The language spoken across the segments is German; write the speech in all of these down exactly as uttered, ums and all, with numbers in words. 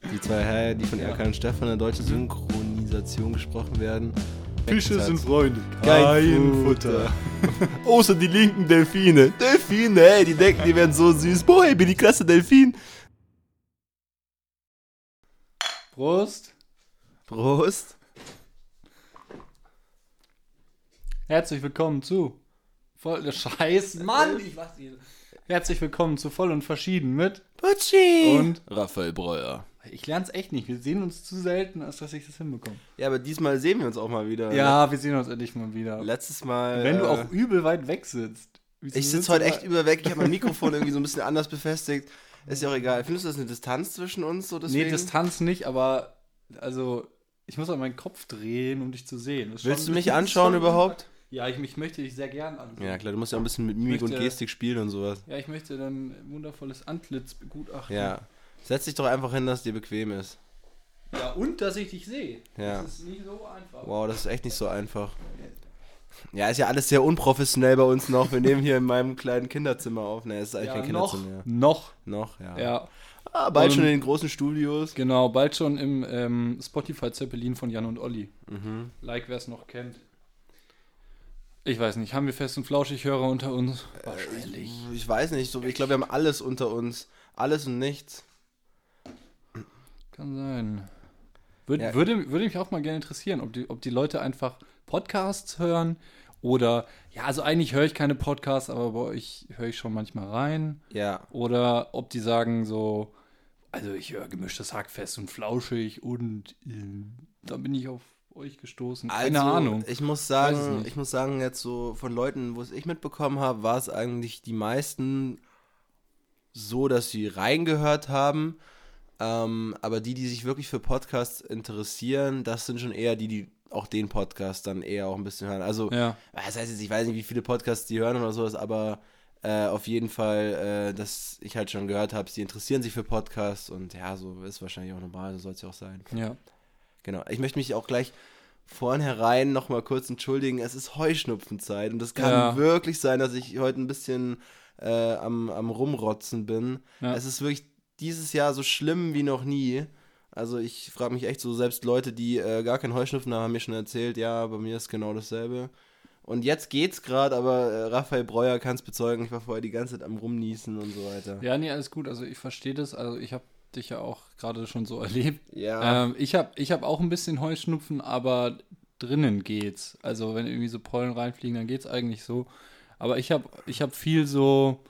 Die zwei Herren, die von Erkan und Stefan in der deutschen Synchronisation gesprochen werden. Fische sind Freunde, kein, kein Futter. Futter. Außer die linken Delfine. Delfine, ey, die denken, die werden so süß. Boah, ey, bin die klasse Delfin. Prost. Prost. Herzlich willkommen zu voll der Scheiß, Mann, ich weiß nicht. Herzlich willkommen zu Voll und Verschieden mit Putschi und Raphael Breuer. Ich lern's echt nicht. Wir sehen uns zu selten, als dass ich das hinbekomme. Ja, aber diesmal sehen wir uns auch mal wieder. Ja, wir sehen uns endlich mal wieder. Letztes Mal. Wenn äh, du auch übel weit weg sitzt. Wieso Ich sitzt sitze heute du echt über weg. Ich habe mein Mikrofon irgendwie so ein bisschen anders befestigt. Ist ja auch egal. Findest du das eine Distanz zwischen uns? So deswegen? Nee, Distanz nicht, aber also ich muss auch meinen Kopf drehen, um dich zu sehen. Das ist Willst schon- du mich das ist anschauen schon- überhaupt? Ja, ich, ich möchte dich sehr gern anschauen. Ja, klar, du musst ja auch ein bisschen mit Mimik und möchte- Gestik spielen und sowas. Ja, ich möchte dein wundervolles Antlitz begutachten. Ja. Setz dich doch einfach hin, dass es dir bequem ist. Ja, und dass ich dich sehe. Ja. Das ist nicht so einfach. Wow, das ist echt nicht so einfach. Ja, ist ja alles sehr unprofessionell bei uns noch. Wir nehmen hier in meinem kleinen Kinderzimmer auf. Ne, es ist eigentlich Ja, kein noch, Kinderzimmer. noch. Noch, ja. Ja, Ah, bald Und- schon in den großen Studios. genau, bald schon im ähm, Spotify Zeppelin von Jan und Olli. Mhm. Like, wer es noch kennt. Ich weiß nicht, haben wir fest und flauschig Hörer unter uns? Wahrscheinlich. Ich weiß nicht, so, ich glaube, wir haben alles unter uns. Alles und nichts. Kann sein. Würde, Ja. würde, würde mich auch mal gerne interessieren, ob die, ob die Leute einfach Podcasts hören oder, ja, also eigentlich höre ich keine Podcasts, aber bei euch höre ich schon manchmal rein. Ja. Oder ob die sagen so, also ich höre gemischtes Hack fest und flauschig und äh, da bin ich auf euch gestoßen. Keine Also, Ahnung. Ich muss Weiß es sagen, nicht. ich muss sagen, jetzt so von Leuten, wo es ich mitbekommen habe, war es eigentlich die meisten so, dass sie reingehört haben. Ähm, aber die, die sich wirklich für Podcasts interessieren, das sind schon eher die, die auch den Podcast dann eher auch ein bisschen hören. Also, Ja, das heißt jetzt, ich weiß nicht, wie viele Podcasts die hören oder sowas, aber äh, auf jeden Fall, äh, dass ich halt schon gehört habe, sie interessieren sich für Podcasts und ja, so ist wahrscheinlich auch normal, so soll es ja auch sein. ja. Genau. Ich möchte mich auch gleich vornherein noch mal kurz entschuldigen. Es ist Heuschnupfenzeit und es kann Ja. wirklich sein, dass ich heute ein bisschen äh, am, am Rumrotzen bin. Ja. Es ist wirklich dieses Jahr so schlimm wie noch nie. Also ich frage mich echt so, selbst Leute, die äh, gar keinen Heuschnupfen haben, haben mir schon erzählt, ja, bei mir ist genau dasselbe. Und jetzt geht's gerade, aber äh, Raphael Breuer kann es bezeugen, ich war vorher die ganze Zeit am Rumniesen und so weiter. Ja, nee, alles gut. Also ich verstehe das. Also ich habe dich ja auch gerade schon so erlebt. Ja. Ähm, ich habe ich hab auch ein bisschen Heuschnupfen, aber drinnen geht's. Also wenn irgendwie so Pollen reinfliegen, dann geht's eigentlich so. Aber ich habe ich hab viel so,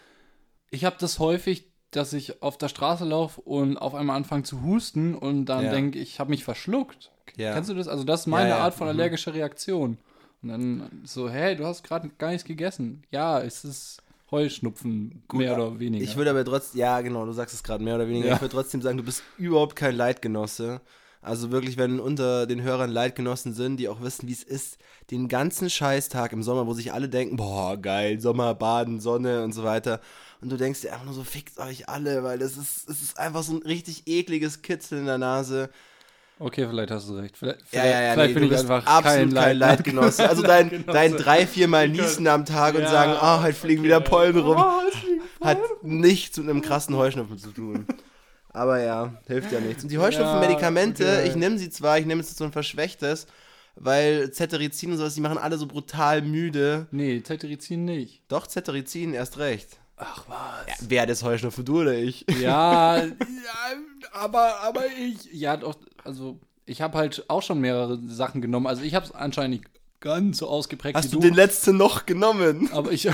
ich habe das häufig, dass ich auf der Straße laufe und auf einmal anfange zu husten und dann Ja. denke ich, habe mich verschluckt. Ja. Kennst du das? Also das ist meine Ja, ja. Art von Mhm. allergischer Reaktion. Und dann so, hey, du hast gerade gar nichts gegessen. Ja, es ist Heuschnupfen, Gut, mehr oder weniger. Ich würde aber trotzdem, ja genau, du sagst es gerade mehr oder weniger, Ja. ich würde trotzdem sagen, du bist überhaupt kein Leidgenosse. Also wirklich, wenn unter den Hörern Leidgenossen sind, die auch wissen, wie es ist, den ganzen Scheißtag im Sommer, wo sich alle denken, boah, geil, Sommer, Baden, Sonne und so weiter. Und du denkst dir einfach nur so, fickt euch alle, weil das ist, es ist einfach so ein richtig ekliges Kitzeln in der Nase. Okay, vielleicht hast du recht. Vielleicht, Ja, ja, ja, vielleicht nee, bin du ich bist einfach absolut kein, kein Leid Leidgenosse. Also dein, Leidgenosse. dein drei, vier Mal niesen am Tag und Ja, sagen, ah, heute fliegen wieder okay. Pollen rum. Oh, es fliegen Hat nichts mit einem krassen Heuschnupfen zu tun. Aber ja, hilft ja nichts. Und die Heuschnupfenmedikamente, Ja, okay. ich nehme sie zwar, ich nehme jetzt so ein verschwächtes, weil Cetirizin und sowas, die machen alle so brutal müde. Nee, Cetirizin nicht. Doch, Cetirizin, erst recht. Ach was. Ja, wer hat das Heuschnupfen, du oder ich? Ja, ja, aber, aber ich, ja doch, also ich habe halt auch schon mehrere Sachen genommen. Also ich habe es anscheinend nicht ganz so ausgeprägt Hast wie du du. den letzten noch genommen? Aber ich,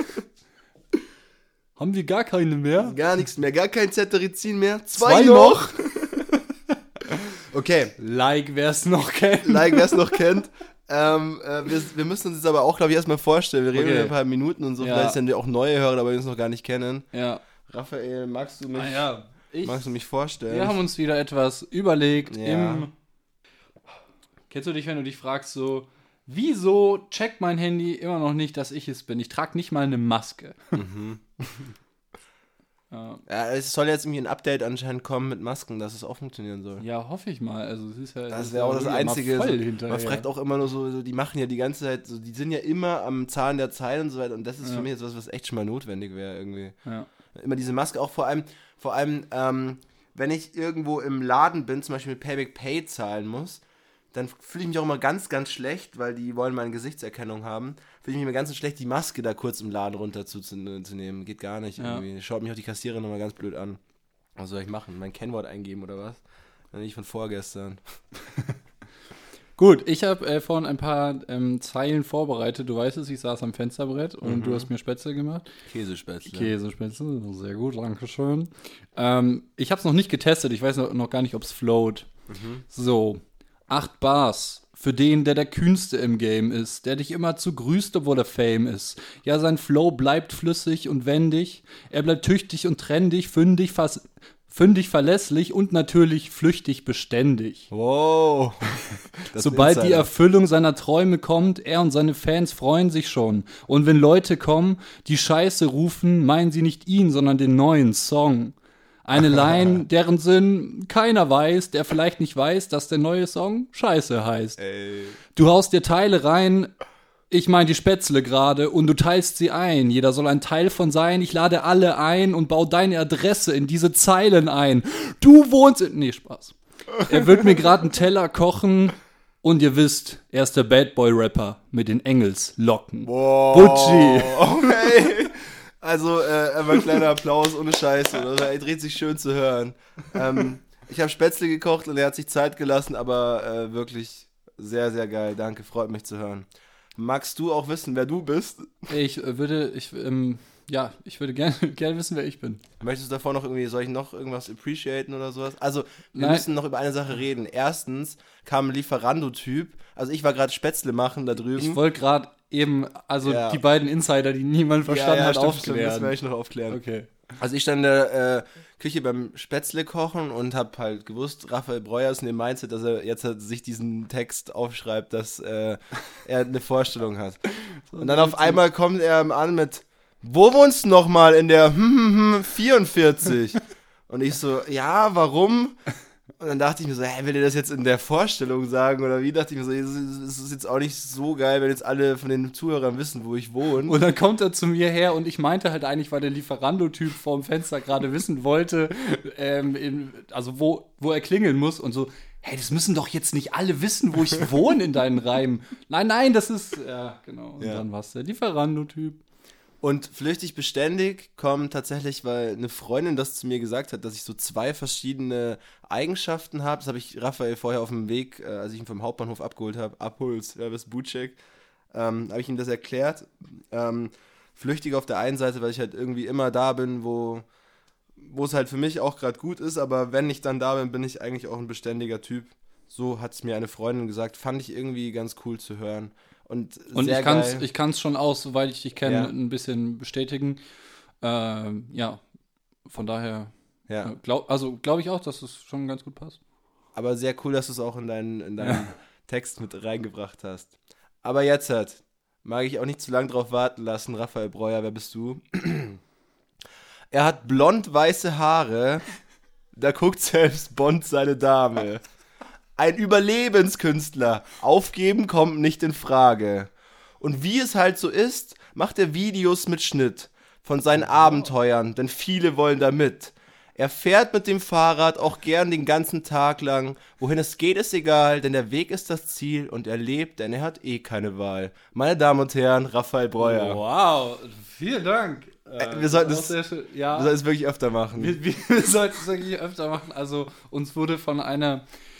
haben wir gar keine mehr? Gar nichts mehr, gar kein Cetirizin mehr. Zwei, Zwei noch. Okay, Like, wer es noch kennt. like, wer es noch kennt. Ähm, äh, wir, wir müssen uns jetzt aber auch, glaube ich, erstmal vorstellen. Wir reden Okay. in ein paar Minuten und so. Ja. Vielleicht sind ja auch neue Hörer, aber wir uns noch gar nicht kennen. Ja. Raphael, magst du mich, Ah ja. Ich, magst du mich vorstellen? wir haben uns wieder etwas überlegt Ja. im... Kennst du dich, wenn du dich fragst so, wieso checkt mein Handy immer noch nicht, dass ich es bin? Ich trage nicht mal eine Maske. Mhm. Ja. Ja, es soll jetzt irgendwie ein Update anscheinend kommen mit Masken, dass es auch funktionieren soll. Ja, hoffe ich mal. Also es ist ja, Das ist wäre ja auch das wirklich immer Einzige. Voll So, hinterher. man fragt auch immer nur so, so, die machen ja die ganze Zeit, so, die sind ja immer am Zahn der Zeit und so weiter. Und das ist Ja. für mich jetzt was, was echt schon mal notwendig wäre irgendwie. Ja. Immer diese Maske, auch vor allem, vor allem, ähm, wenn ich irgendwo im Laden bin, zum Beispiel mit Payback Pay zahlen muss, dann fühle ich mich auch immer ganz, ganz schlecht, weil die wollen meine Gesichtserkennung haben. Fühle ich mich immer ganz schlecht, die Maske da kurz im Laden runter zu, zu, zu nehmen. Geht gar nicht Ja. irgendwie. Schaut mich auch die Kassiererin nochmal ganz blöd an. Was soll ich machen? Mein Kennwort eingeben oder was? Dann nicht von vorgestern. Gut, ich habe äh, vorhin ein paar ähm, Zeilen vorbereitet. Du weißt es, ich saß am Fensterbrett und Mhm. du hast mir Spätzle gemacht. Käsespätzle. Käsespätzle, sehr gut, danke schön. Ähm, ich habe es noch nicht getestet, ich weiß noch, noch gar nicht, ob es float. Mhm. So, acht Bars für den, der der Kühnste im Game ist, der dich immer zu grüßt, obwohl er Fame ist. Ja, sein Flow bleibt flüssig und wendig, er bleibt tüchtig und trendig, fündig, fas- fündig, verlässlich und natürlich flüchtig beständig. Wow. Das Sobald ist die Insider. Erfüllung seiner Träume kommt, er und seine Fans freuen sich schon. Und wenn Leute kommen, die Scheiße rufen, meinen sie nicht ihn, sondern den neuen Song. Eine Line, deren Sinn keiner weiß, der vielleicht nicht weiß, dass der neue Song Scheiße heißt. Ey. Du haust dir Teile rein, ich meine die Spätzle gerade, und du teilst sie ein. Jeder soll ein Teil von sein. Ich lade alle ein und baue deine Adresse in diese Zeilen ein. Du wohnst in... Nee, Spaß. Er wird mir gerade einen Teller kochen und ihr wisst, er ist der Bad Boy Rapper mit den Engelslocken. Wow. Butchi. Okay. Also, äh, einfach ein kleiner Applaus ohne Scheiße. Das war echt richtig schön zu hören. Ähm, ich habe Spätzle gekocht und er hat sich Zeit gelassen, aber äh, wirklich sehr, sehr geil. Danke, freut mich zu hören. Magst du auch wissen, wer du bist? Ich äh, würde, ich, ähm, ja, ich würde gerne gerne wissen, wer ich bin. Möchtest du davor noch irgendwie, soll ich noch irgendwas appreciaten oder sowas? Also, wir Nein. müssen noch über eine Sache reden. Erstens kam ein Lieferando-Typ, also ich war gerade Spätzle machen da drüben. Ich wollte gerade eben, also Ja. die beiden Insider, die niemand verstanden hat, stimmt, stimmt, das aufklären. werde ich noch aufklären. Okay. Also ich stand in der äh, Küche beim Spätzle kochen und habe halt gewusst, Raphael Breuer ist in dem Mindset, dass er jetzt halt sich diesen Text aufschreibt, dass äh, er eine Vorstellung hat. Und dann auf einmal kommt er an mit, wo wohnst du nochmal in der hm, hm, hm, vierundvierzig? Und ich so, ja, warum? Und dann dachte ich mir so, hä, will er das jetzt in der Vorstellung sagen oder wie? Dachte ich mir so, es ist jetzt auch nicht so geil, wenn jetzt alle von den Zuhörern wissen, wo ich wohne. Und dann kommt er zu mir her und ich meinte halt eigentlich, weil der Lieferando-Typ vorm Fenster gerade wissen wollte, ähm, in, also wo, wo er klingeln muss und so, hey, das müssen doch jetzt nicht alle wissen, wo ich wohne in deinen Reimen. Nein, nein, das ist, ja, genau. Und Ja. dann war es der Lieferando-Typ. Und flüchtig beständig kommt tatsächlich, weil eine Freundin das zu mir gesagt hat, dass ich so zwei verschiedene Eigenschaften habe. Das habe ich Raphael vorher auf dem Weg, äh, als ich ihn vom Hauptbahnhof abgeholt habe, abholst, ja, bis Butschek, ähm, habe ich ihm das erklärt. Ähm, flüchtig auf der einen Seite, weil ich halt irgendwie immer da bin, wo, wo es halt für mich auch gerade gut ist, aber wenn ich dann da bin, bin ich eigentlich auch ein beständiger Typ. So hat es mir eine Freundin gesagt, fand ich irgendwie ganz cool zu hören. Und, Und sehr ich kann es geil. ich kann's schon auch, soweit ich dich kenne, Ja. ein bisschen bestätigen. Ähm, ja, von daher, Ja. äh, glaub, also glaube ich auch, dass es schon ganz gut passt. Aber sehr cool, dass du es auch in deinen, in deinen Text mit reingebracht hast. Aber jetzt halt, mag ich auch nicht zu lange drauf warten lassen. Raphael Breuer, wer bist du? Er hat blond-weiße Haare, da guckt selbst Bond seine Dame. Ein Überlebenskünstler, aufgeben kommt nicht in Frage. Und wie es halt so ist, macht er Videos mit Schnitt von seinen Abenteuern, denn viele wollen da mit. Er fährt mit dem Fahrrad auch gern den ganzen Tag lang. Wohin es geht, ist egal, denn der Weg ist das Ziel und er lebt, denn er hat eh keine Wahl. Meine Damen und Herren, Raphael Breuer. Wow, vielen Dank. Äh, wir sollten auch es- sehr schön. Ja, Wir sollen es wirklich öfter machen. wir, wir, wir sollten es wirklich öfter machen. Also uns wurde von einer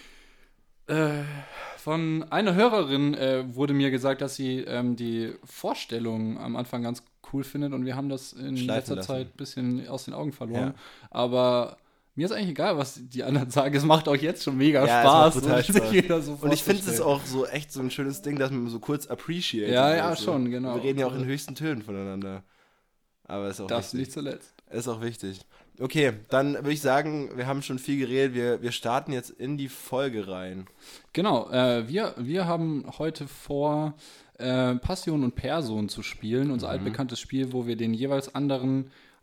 äh, von einer Hörerin äh, wurde mir gesagt, dass sie ähm, die Vorstellung am Anfang ganz cool findet und wir haben das in Schleifen letzter lassen. Zeit ein bisschen aus den Augen verloren. Ja. Aber mir ist eigentlich egal, was die anderen sagen. Es macht auch jetzt schon mega Ja, es Spaß. macht total sich Spaß. jeder so Und ich finde es vorzustellen. auch so echt so ein schönes Ding, dass man so kurz appreciate. Ja, ja, schon, genau. Wir reden ja auch in höchsten Tönen voneinander. Aber ist auch Das wichtig. nicht zuletzt. Ist auch wichtig. Okay, dann würde ich sagen, wir haben schon viel geredet. Wir, wir starten jetzt in die Folge rein. Genau, äh, wir, wir haben heute vor, äh, Passion und Person zu spielen, unser altbekanntes Spiel, wo wir den jeweils anderen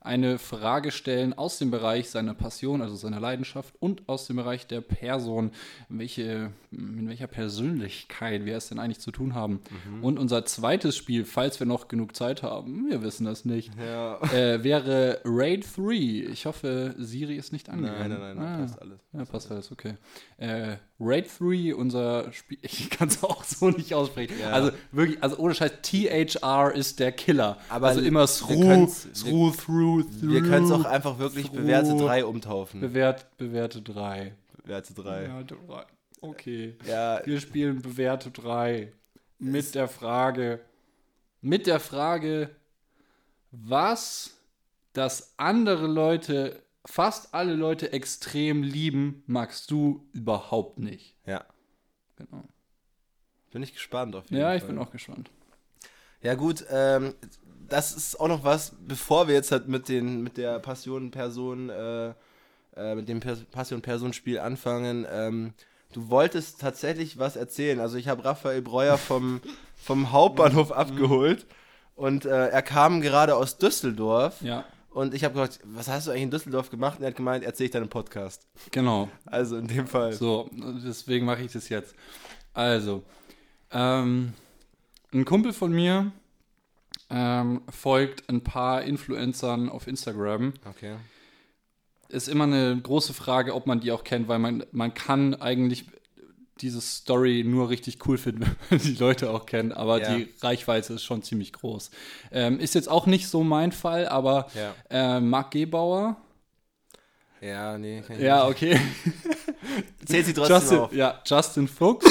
eine Frage stellen aus dem Bereich seiner Passion, also seiner Leidenschaft und aus dem Bereich der Person, welche, in welcher Persönlichkeit wir es denn eigentlich zu tun haben. Mhm. Und unser zweites Spiel, falls wir noch genug Zeit haben, wir wissen das nicht, ja. äh, wäre Raid drei. Ich hoffe, Siri ist nicht angegangen. Nein, nein, nein, ah, passt alles. Ja, passt alles, okay. Äh, Raid drei, unser Spiel, ich kann es auch so nicht aussprechen. Ja. Also wirklich, also ohne Scheiß, T H R ist der Killer. Aber also immer through, through, through, through. Wir können es auch einfach wirklich through, bewährte drei umtaufen. Bewährt, bewährte drei. Bewährte drei. Bewährte drei. Okay. Ja. Wir spielen bewährte drei. Mit der Frage, mit der Frage, was das andere Leute, fast alle Leute extrem lieben, magst du überhaupt nicht. Ja. Genau. Bin ich gespannt auf jeden ja, Fall. ich bin auch gespannt. Ja gut, ähm, das ist auch noch was, bevor wir jetzt halt mit den mit der Passion-Person, äh, äh, mit dem Passion-Person-Spiel anfangen. Ähm, du wolltest tatsächlich was erzählen. Also ich habe Raphael Breuer vom, vom Hauptbahnhof abgeholt und äh, er kam gerade aus Düsseldorf. Ja. Und ich habe gesagt, was hast du eigentlich in Düsseldorf gemacht? Und er hat gemeint, erzähl ich deinen Podcast. Genau. Also in dem Fall. So, deswegen mache ich das jetzt. Also, ähm, ein Kumpel von mir ähm, folgt ein paar Influencern auf Instagram. Okay. Ist immer eine große Frage, ob man die auch kennt, weil man, man kann eigentlich diese Story nur richtig cool finden, wenn man die Leute auch kennt, aber ja. Die Reichweite ist schon ziemlich groß. Ähm, ist jetzt auch nicht so mein Fall, aber ja. äh, Marc Gebauer. Ja, nee. Kann ich ja, nicht. okay. Zählt sie trotzdem Justin, auf. Ja, Justin Fuchs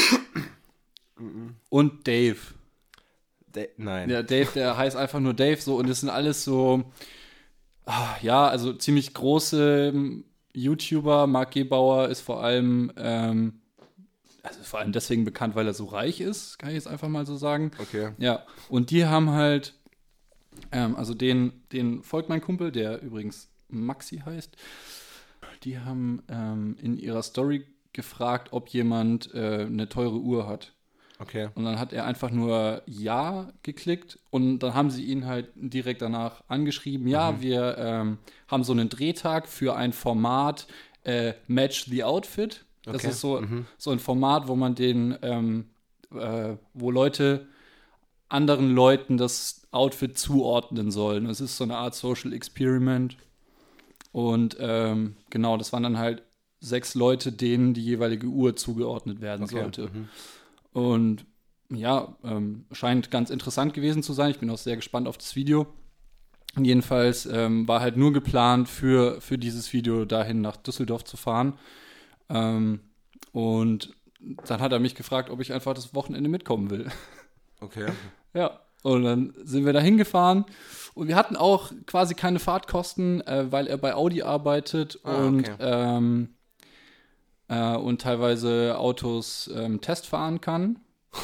und Dave. Da- Nein. Ja, Dave, der heißt einfach nur Dave so und das sind alles so, ah, ja, also ziemlich große ähm, YouTuber. Marc Gebauer ist vor allem, ähm, also vor allem deswegen bekannt, weil er so reich ist, kann ich jetzt einfach mal so sagen. Okay. Ja, und die haben halt, ähm, also den, den folgt mein Kumpel, der übrigens Maxi heißt, die haben ähm, in ihrer Story gefragt, ob jemand äh, eine teure Uhr hat. Okay. Und dann hat er einfach nur Ja geklickt und dann haben sie ihn halt direkt danach angeschrieben, ja, Mhm. wir ähm, haben so einen Drehtag für ein Format äh, Match the Outfit. Das Okay. ist so, Mhm. so ein Format, wo man den, ähm, äh, wo Leute anderen Leuten das Outfit zuordnen sollen. Es ist so eine Art Social Experiment. Und ähm, genau, das waren dann halt sechs Leute, denen die jeweilige Uhr zugeordnet werden Okay. sollte. Mhm. Und ja, ähm, scheint ganz interessant gewesen zu sein. Ich bin auch sehr gespannt auf das Video. Und jedenfalls ähm, war halt nur geplant, für, für dieses Video dahin nach Düsseldorf zu fahren. Ähm, und dann hat er mich gefragt, ob ich einfach das Wochenende mitkommen will. Okay. Ja, und dann sind wir da hingefahren. Und wir hatten auch quasi keine Fahrtkosten, äh, weil er bei Audi arbeitet Ah, und okay. ähm, äh, und teilweise Autos ähm, testfahren kann.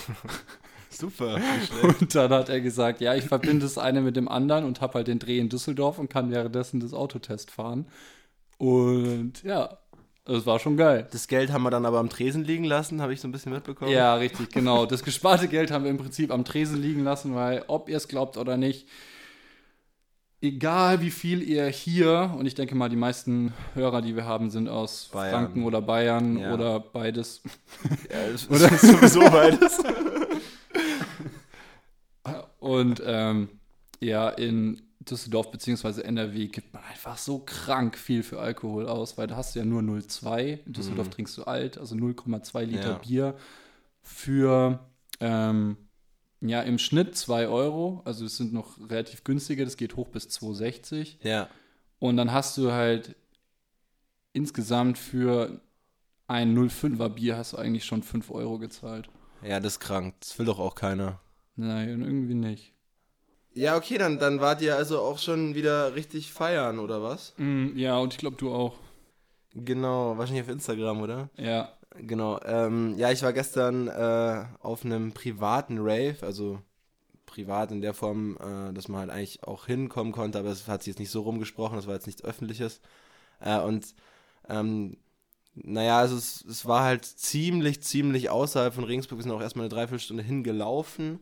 Super. Nicht schlecht. Und dann hat er gesagt, ja, ich verbinde das eine mit dem anderen und habe halt den Dreh in Düsseldorf und kann währenddessen das Autotest fahren. Und ja, das war schon geil. Das Geld haben wir dann aber am Tresen liegen lassen, habe ich so ein bisschen mitbekommen. Ja, richtig, genau. Das gesparte Geld haben wir im Prinzip am Tresen liegen lassen, weil, ob ihr es glaubt oder nicht, egal wie viel ihr hier, und ich denke mal, die meisten Hörer, die wir haben, sind aus Bayern. Franken oder Bayern Ja. oder beides. Ja, das ist sowieso beides. Und ähm, ja, in Düsseldorf bzw. N R W gibt man einfach so krank viel für Alkohol aus, weil da hast du ja nur null Komma zwei. In Düsseldorf Mhm. trinkst du alt, also null Komma zwei Liter Ja. Bier für ähm, ja, im Schnitt zwei Euro. Also es sind noch relativ günstige, das geht hoch bis zwei sechzig. Ja. Und dann hast du halt insgesamt für ein null Komma fünfer Bier hast du eigentlich schon fünf Euro gezahlt. Ja, das ist krank. Das will doch auch keiner. Nein, irgendwie nicht. Ja, okay, dann, dann wart ihr also auch schon wieder richtig feiern, oder was? Mm, ja, und ich glaube, du auch. Genau, wahrscheinlich auf Instagram, oder? Ja. Genau. Ähm, ja, ich war gestern äh, auf einem privaten Rave, also privat in der Form, äh, dass man halt eigentlich auch hinkommen konnte, aber es hat sich jetzt nicht so rumgesprochen, das war jetzt nichts Öffentliches. Äh, und ähm, naja, also es, es war halt ziemlich, ziemlich außerhalb von Regensburg. Wir sind auch erstmal eine Dreiviertelstunde hingelaufen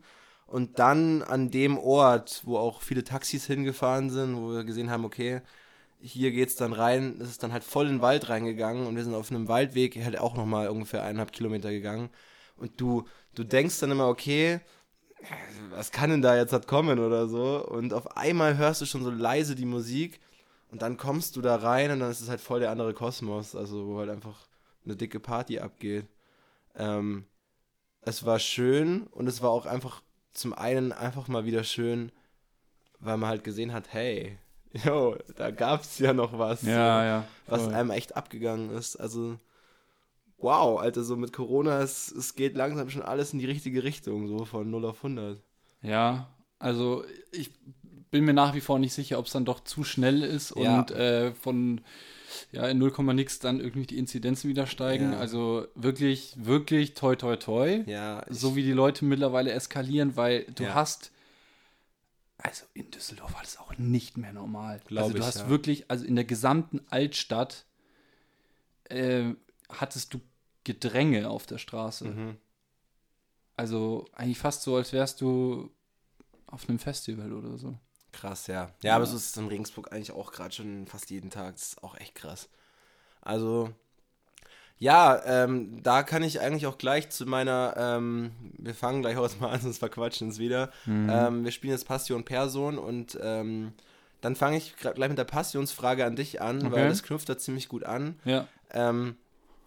Und dann an dem Ort, wo auch viele Taxis hingefahren sind, wo wir gesehen haben, okay, hier geht's dann rein, ist es dann halt voll in den Wald reingegangen und wir sind auf einem Waldweg halt auch nochmal ungefähr eineinhalb Kilometer gegangen. Und du, du denkst dann immer, okay, was kann denn da jetzt halt kommen oder so? Und auf einmal hörst du schon so leise die Musik und dann kommst du da rein und dann ist es halt voll der andere Kosmos, also wo halt einfach eine dicke Party abgeht. Ähm, es war schön und es war auch einfach zum einen einfach mal wieder schön, weil man halt gesehen hat, hey, jo, da gab's ja noch was, Ja, so, ja. was voll. einem echt abgegangen ist. Also, wow, Alter, so mit Corona, es, es geht langsam schon alles in die richtige Richtung, so von null auf hundert. Ja, also ich bin mir nach wie vor nicht sicher, ob es dann doch zu schnell ist Ja. und äh, von ja, in null Komma nix dann irgendwie die Inzidenzen wieder steigen. Ja. Also wirklich, wirklich toi toi toi. Ja, ich, So wie die Leute mittlerweile eskalieren, weil du Ja. hast, also in Düsseldorf war das auch nicht mehr normal. Glaub also du ich, hast ja. wirklich, also in der gesamten Altstadt äh, hattest du Gedränge auf der Straße. mhm. Also eigentlich fast so, als wärst du auf einem Festival oder so. Krass, ja. Ja, aber so ist es in Regensburg eigentlich auch gerade schon fast jeden Tag. Das ist auch echt krass. Also, ja, ähm, da kann ich eigentlich auch gleich zu meiner, ähm, wir fangen gleich auch mal an, sonst verquatschen uns wieder. Mhm. Ähm, wir spielen jetzt Passion Person und ähm, dann fange ich gra- gleich mit der Passionsfrage an dich an, Okay. weil das knüpft da ziemlich gut an. Ja. Ähm,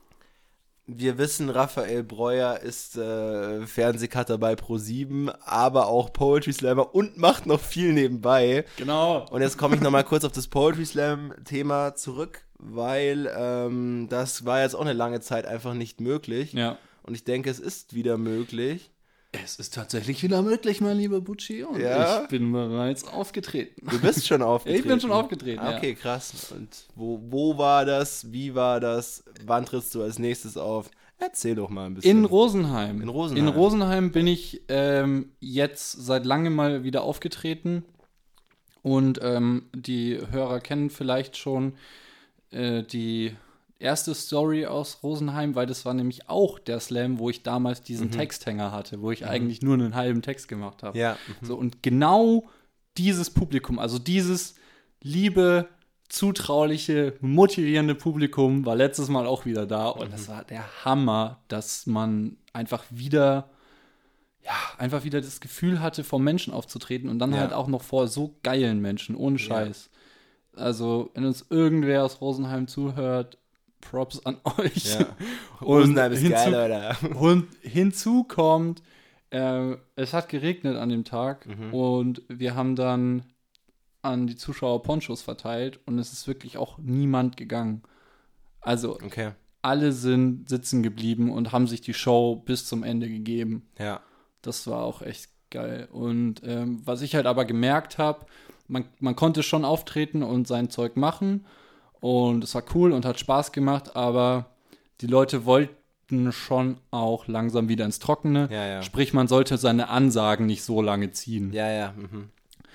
wir wissen, Raphael Breuer ist äh, Fernsehcutter bei ProSieben, aber auch Poetry Slammer und macht noch viel nebenbei. Genau. Und jetzt komme ich nochmal kurz auf das Poetry Slam-Thema zurück, weil ähm, das war jetzt auch eine lange Zeit einfach nicht möglich. Ja. Und ich denke, es ist wieder möglich. Es ist tatsächlich wieder möglich, mein lieber Bucci. Und Ja? ich bin bereits aufgetreten. Du bist schon aufgetreten. Ich bin schon aufgetreten, Ah, okay, krass. Und wo, wo war das? Wie war das? Wann trittst du als nächstes auf? Erzähl doch mal ein bisschen. In Rosenheim. In Rosenheim. In Rosenheim bin ich ähm, jetzt seit langem mal wieder aufgetreten. Und ähm, die Hörer kennen vielleicht schon äh, die erste Story aus Rosenheim, weil das war nämlich auch der Slam, wo ich damals diesen Mhm. Texthänger hatte, wo ich eigentlich nur einen halben Text gemacht habe. Ja. Mhm. So, und genau dieses Publikum, also dieses liebe, zutrauliche, motivierende Publikum war letztes Mal auch wieder da. Und das war der Hammer, dass man einfach wieder, ja, einfach wieder das Gefühl hatte, vor Menschen aufzutreten und dann Ja. halt auch noch vor so geilen Menschen, ohne Scheiß. Also, wenn uns irgendwer aus Rosenheim zuhört, Props an euch. Ja. Und Rosenheim ist hinzu- geil, Alter. Und hinzu kommt, äh, es hat geregnet an dem Tag Mhm. und wir haben dann an die Zuschauer Ponchos verteilt und es ist wirklich auch niemand gegangen. Also Okay. alle sind sitzen geblieben und haben sich die Show bis zum Ende gegeben. Ja. Das war auch echt geil. Und ähm, was ich halt aber gemerkt habe, man, man konnte schon auftreten und sein Zeug machen und es war cool und hat Spaß gemacht, aber die Leute wollten schon auch langsam wieder ins Trockene. Ja, ja. Sprich, man sollte seine Ansagen nicht so lange ziehen. Ja, ja. Mhm.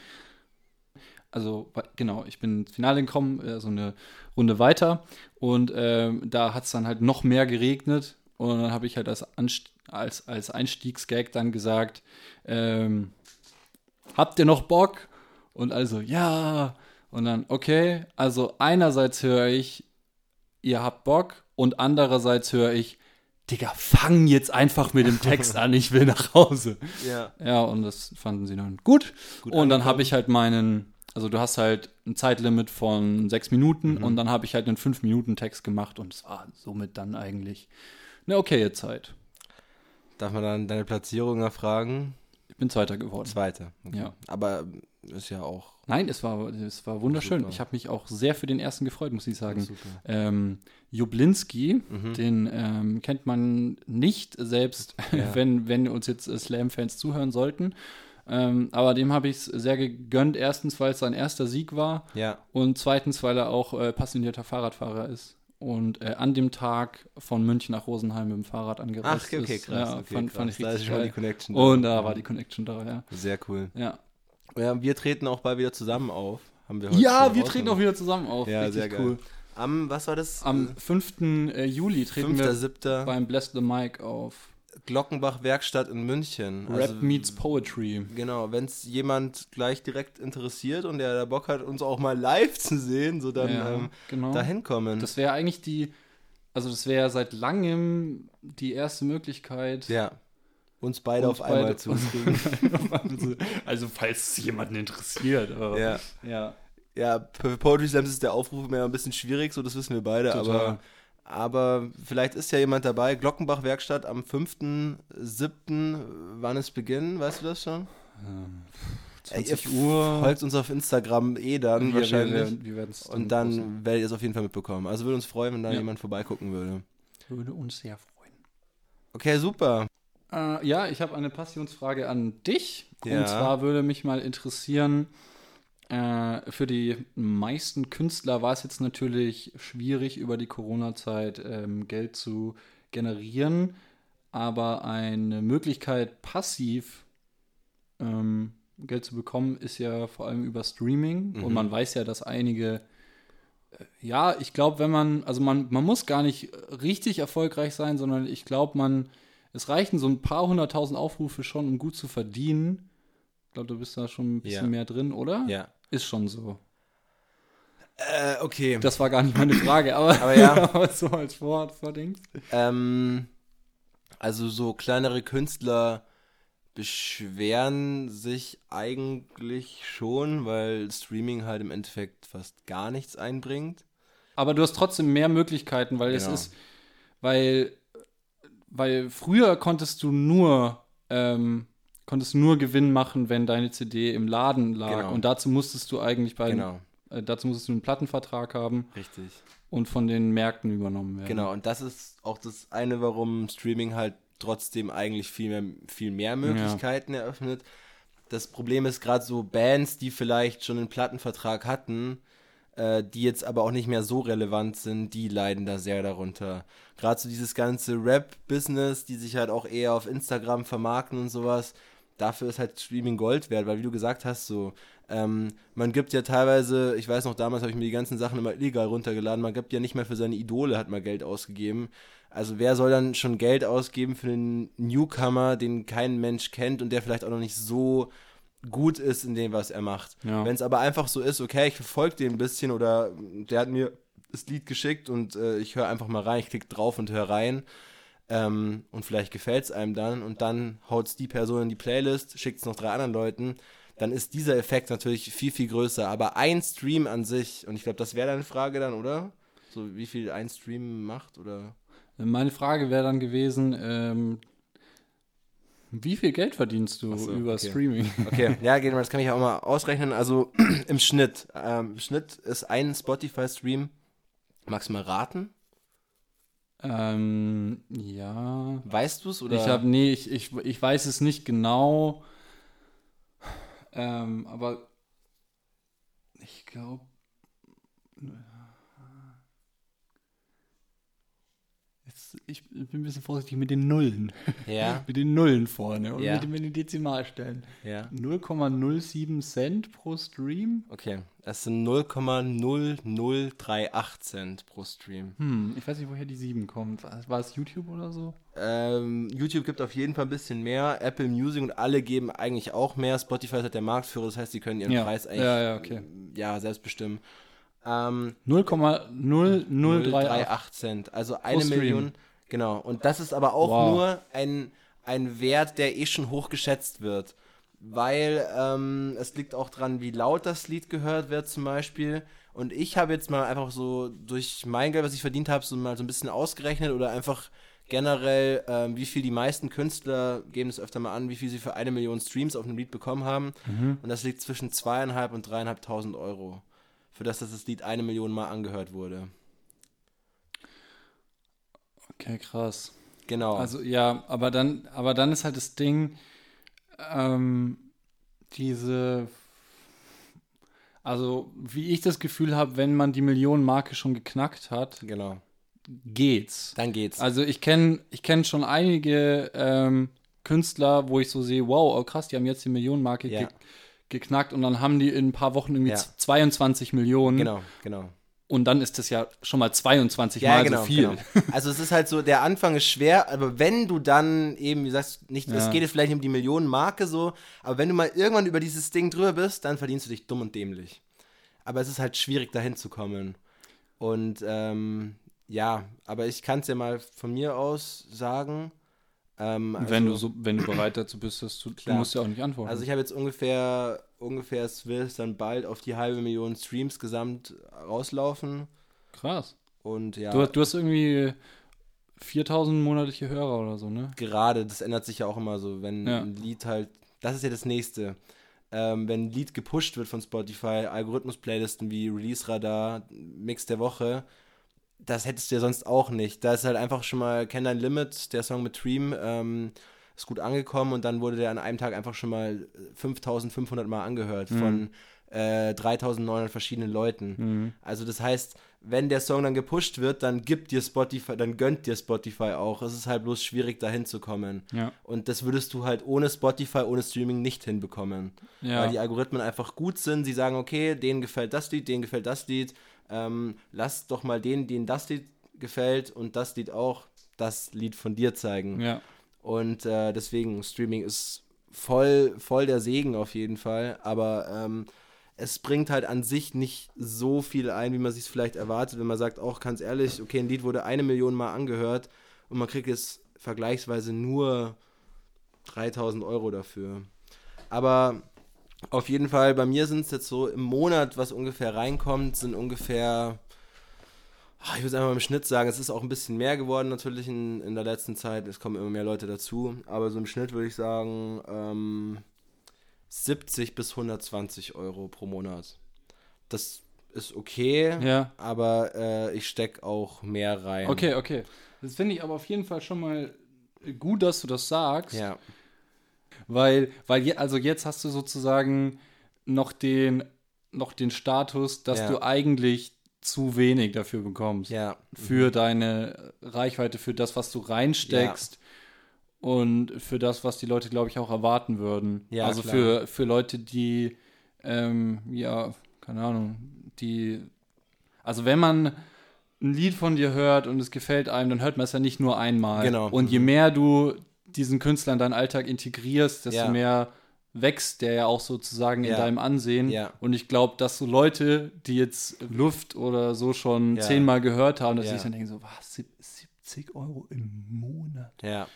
Also, wa- genau, ich bin ins Finale gekommen, äh, so eine Runde weiter. Und ähm, da hat es dann halt noch mehr geregnet. Und dann habe ich halt als, Anst als, als Einstiegsgag dann gesagt, ähm, habt ihr noch Bock? Und also, ja. Und dann, okay, also einerseits höre ich, ihr habt Bock. Und andererseits höre ich, Digga, fang jetzt einfach mit dem Text an, ich will nach Hause. Ja. Ja, und das fanden sie dann gut. Gut und dann angekommen. habe ich halt meinen, also du hast halt ein Zeitlimit von sechs Minuten Mhm. und dann habe ich halt einen fünf Minuten Text gemacht und es war somit dann eigentlich eine okaye Zeit. Darf man dann deine Platzierung erfragen? Ich bin Zweiter geworden. Zweite. Okay. Ja. Aber ist ja auch Nein, es war, es war wunderschön. Super. Ich habe mich auch sehr für den ersten gefreut, muss ich sagen. super. Ähm, Jublinski, Mhm. den ähm, kennt man nicht, selbst Ja. wenn, wenn uns jetzt äh, Slam-Fans zuhören sollten. Ähm, aber dem habe ich es sehr gegönnt. Erstens, weil es sein erster Sieg war Ja. und zweitens, weil er auch äh, passionierter Fahrradfahrer ist. Und äh, an dem Tag von München nach Rosenheim mit dem Fahrrad angereist Ach, okay, okay, ist. krass. Ja, okay, fand, krass. fand ich da ist richtig schon geil. die Connection. Und da. da war die Connection da, ja. Sehr cool. Ja, Ja, wir treten auch bald wieder zusammen auf. Haben wir heute ja schon wir raus- treten auch wieder zusammen auf. Ja, richtig sehr geil. cool. Am, was war das? Am fünften Juli treten fünfter wir siebter beim Bless the Mic auf. Glockenbach-Werkstatt in München. Rap Also, meets Poetry. genau, wenn es jemand gleich direkt interessiert und der da Bock hat, uns auch mal live zu sehen, so dann Ja, ähm, genau. da hinkommen. Das wäre eigentlich die, also das wäre seit langem die erste Möglichkeit. Ja, uns beide uns auf einmal beide- zu kriegen. also, also falls es jemanden interessiert. Aber, Ja. ja. Ja, für Poetry Slams ist der Aufruf immer ein bisschen schwierig, so das wissen wir beide, Total. aber aber vielleicht ist ja jemand dabei. Glockenbach-Werkstatt am fünften siebten Wann es beginnt, weißt du das schon? zwanzig Ihr Uhr. Folgt uns auf Instagram eh dann Wir- wahrscheinlich. Wir, wir, wir werden's und dann posten. werdet ihr es auf jeden Fall mitbekommen. Also würde uns freuen, wenn da Ja. jemand vorbeigucken würde. Würde uns sehr freuen. Okay, super. Äh, ja, ich habe eine Passionsfrage an dich. Ja. Und zwar würde mich mal interessieren, äh, für die meisten Künstler war es jetzt natürlich schwierig, über die Corona-Zeit ähm, Geld zu generieren. Aber eine Möglichkeit, passiv ähm, Geld zu bekommen, ist ja vor allem über Streaming. Mhm. Und man weiß ja, dass einige ja, ich glaube, wenn man, also man, man muss gar nicht richtig erfolgreich sein, sondern ich glaube, man, es reichen so ein paar hunderttausend Aufrufe schon, um gut zu verdienen. Ich glaube, du bist da schon ein bisschen Ja. mehr drin, oder? Ja. Ist schon so. Äh, okay. Das war gar nicht meine Frage, aber, Aber ja. aber so als Vor Vordings. Ähm, also so kleinere Künstler beschweren sich eigentlich schon, weil Streaming halt im Endeffekt fast gar nichts einbringt. Aber du hast trotzdem mehr Möglichkeiten, weil Genau. es ist, weil, weil früher konntest du nur, ähm, konntest nur Gewinn machen, wenn deine C D im Laden lag. Genau. Und dazu musstest du eigentlich bei, Genau, äh, dazu musstest du einen Plattenvertrag haben richtig. und von den Märkten übernommen werden. Genau, und das ist auch das eine, warum Streaming halt trotzdem eigentlich viel mehr, viel mehr Möglichkeiten eröffnet. Das Problem ist gerade so Bands, die vielleicht schon einen Plattenvertrag hatten, äh, die jetzt aber auch nicht mehr so relevant sind, die leiden da sehr darunter. Gerade so dieses ganze Rap-Business, die sich halt auch eher auf Instagram vermarkten und sowas, dafür ist halt Streaming Gold wert, weil wie du gesagt hast, so, ähm, man gibt ja teilweise, ich weiß noch, damals habe ich mir die ganzen Sachen immer illegal runtergeladen, man gibt ja nicht mehr für seine Idole, hat mal Geld ausgegeben. Also wer soll dann schon Geld ausgeben für einen Newcomer, den kein Mensch kennt und der vielleicht auch noch nicht so gut ist in dem, was er macht. Ja. Wenn es aber einfach so ist, okay, ich verfolge den ein bisschen oder der hat mir das Lied geschickt und äh, ich höre einfach mal rein, ich klicke drauf und höre rein ähm, und vielleicht gefällt es einem dann und dann haut es die Person in die Playlist, schickt es noch drei anderen Leuten, dann ist dieser Effekt natürlich viel, viel größer. Aber ein Stream an sich, und ich glaube, das wäre deine Frage dann, oder? So wie viel ein Stream macht, oder? Meine Frage wäre dann gewesen, ähm, wie viel Geld verdienst du Ach so, über okay. Streaming? Okay, ja, genau, das kann ich auch mal ausrechnen. Also im Schnitt. Ähm, Im Schnitt ist ein Spotify-Stream, magst du mal raten? ähm, ja. Weißt du es? Oder? Ich habe, nee, ich, ich, ich weiß es nicht genau. Ähm, aber ich glaube. Ich bin ein bisschen vorsichtig mit den Nullen. Ja, Mit den Nullen vorne und Ja. mit, den- mit den Dezimalstellen. ja. null Komma null sieben Cent pro Stream? Okay, das sind null Komma null null drei acht Cent pro Stream. Hm, ich weiß nicht, woher die sieben kommt. War war es YouTube oder so? Ähm, YouTube gibt auf jeden Fall ein bisschen mehr. Apple Music und alle geben eigentlich auch mehr. Spotify ist halt der Marktführer, das heißt, sie können ihren Ja. Preis eigentlich Ja, ja, okay. ja, selbst bestimmen. Ähm, null Komma null null drei acht. null Komma acht Cent, also eine Stream. Million. Genau, und das ist aber auch Wow. nur ein, ein Wert, der eh schon hoch geschätzt wird. Weil ähm, es liegt auch dran, wie laut das Lied gehört wird zum Beispiel. Und ich habe jetzt mal einfach so durch mein Geld, was ich verdient habe, so mal so ein bisschen ausgerechnet oder einfach generell, ähm, wie viel die meisten Künstler, geben es öfter mal an, wie viel sie für eine Million Streams auf einem Lied bekommen haben. Mhm. Und das liegt zwischen zweieinhalb und dreieinhalbtausend Euro. Für das, dass das Lied eine Million Mal angehört wurde. Okay, krass. Genau. Also ja, aber dann, aber dann ist halt das Ding, ähm, diese, also wie ich das Gefühl habe, wenn man die Millionenmarke schon geknackt hat, genau. geht's. Dann geht's. Also ich kenne ich kenn schon einige ähm, Künstler, wo ich so sehe, wow, oh krass, die haben jetzt die Millionenmarke Ja. ge geknackt und dann haben die in ein paar Wochen irgendwie Ja. zweiundzwanzig Millionen. Genau, genau. Und dann ist das ja schon mal zweiundzwanzig Ja, Mal genau, so viel. genau. Also es ist halt so, der Anfang ist schwer, aber wenn du dann eben, wie sagst, nicht, Ja. es geht jetzt vielleicht nicht um die Millionenmarke so, aber wenn du mal irgendwann über dieses Ding drüber bist, dann verdienst du dich dumm und dämlich. Aber es ist halt schwierig, dahin zu kommen. Und ähm, ja, aber ich kann es ja mal von mir aus sagen. Ähm, also, wenn, du so, wenn du bereit dazu bist, dass du, du Klar. musst ja auch nicht antworten. Also ich habe jetzt ungefähr, ungefähr, es wird dann bald auf die halbe Million Streams gesamt rauslaufen. Krass. Und ja, Du, du hast irgendwie viertausend monatliche Hörer oder so, ne? gerade, das ändert sich ja auch immer so, wenn Ja. ein Lied halt, das ist ja das Nächste. Ähm, wenn ein Lied gepusht wird von Spotify, Algorithmus-Playlisten wie Release-Radar, Mix der Woche, das hättest du ja sonst auch nicht. Da ist halt einfach schon mal Kenn Dein Limit, der Song mit Dream, ähm, ist gut angekommen und dann wurde der an einem Tag einfach schon mal fünftausendfünfhundert Mal angehört Mhm. von äh, dreitausendneunhundert verschiedenen Leuten. Mhm. Also das heißt, wenn der Song dann gepusht wird, dann gibt dir Spotify, dann gönnt dir Spotify auch. Es ist halt bloß schwierig, da hinzukommen. Ja. Und das würdest du halt ohne Spotify, ohne Streaming nicht hinbekommen. Ja. Weil die Algorithmen einfach gut sind. Sie sagen, okay, denen gefällt das Lied, denen gefällt das Lied. Ähm, lass doch mal denen, denen das Lied gefällt und das Lied auch, das Lied von dir zeigen. Ja. Und äh, deswegen, Streaming ist voll, voll der Segen auf jeden Fall. Aber ähm, es bringt halt an sich nicht so viel ein, wie man sich vielleicht erwartet, wenn man sagt, auch ganz ehrlich, okay, ein Lied wurde eine Million Mal angehört und man kriegt jetzt vergleichsweise nur dreitausend Euro dafür. Aber auf jeden Fall, bei mir sind es jetzt so im Monat, was ungefähr reinkommt, sind ungefähr, ach, ich würde einfach mal im Schnitt sagen, es ist auch ein bisschen mehr geworden natürlich in, in der letzten Zeit, es kommen immer mehr Leute dazu, aber so im Schnitt würde ich sagen, ähm, siebzig bis hundertzwanzig Euro pro Monat. Das ist okay, Ja. aber äh, ich stecke auch mehr rein. Okay, okay. Das finde ich aber auf jeden Fall schon mal gut, dass du das sagst. Ja, Weil, weil je, also jetzt hast du sozusagen noch den, noch den Status, dass Ja. du eigentlich zu wenig dafür bekommst. ja. Für deine Reichweite, für das, was du reinsteckst und für das, was die Leute, glaube ich, auch erwarten würden. Ja, also klar. für, für Leute, die, ähm, ja, keine Ahnung, die, also wenn man ein Lied von dir hört und es gefällt einem, dann hört man es ja nicht nur einmal. Genau. Und je Mhm. mehr du diesen Künstler in deinen Alltag integrierst, desto Ja. mehr wächst der ja auch sozusagen in Ja. deinem Ansehen. Ja. Und ich glaube, dass so Leute, die jetzt Luft oder so schon Ja. zehnmal gehört haben, dass Ja. sie sich dann denken so, was, sieb- siebzig Euro im Monat? Ja.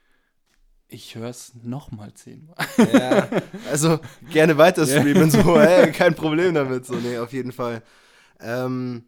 Ich höre es nochmal zehnmal. Ja, also gerne weiter streamen, so, hey, kein Problem damit, so, nee, auf jeden Fall. Ähm,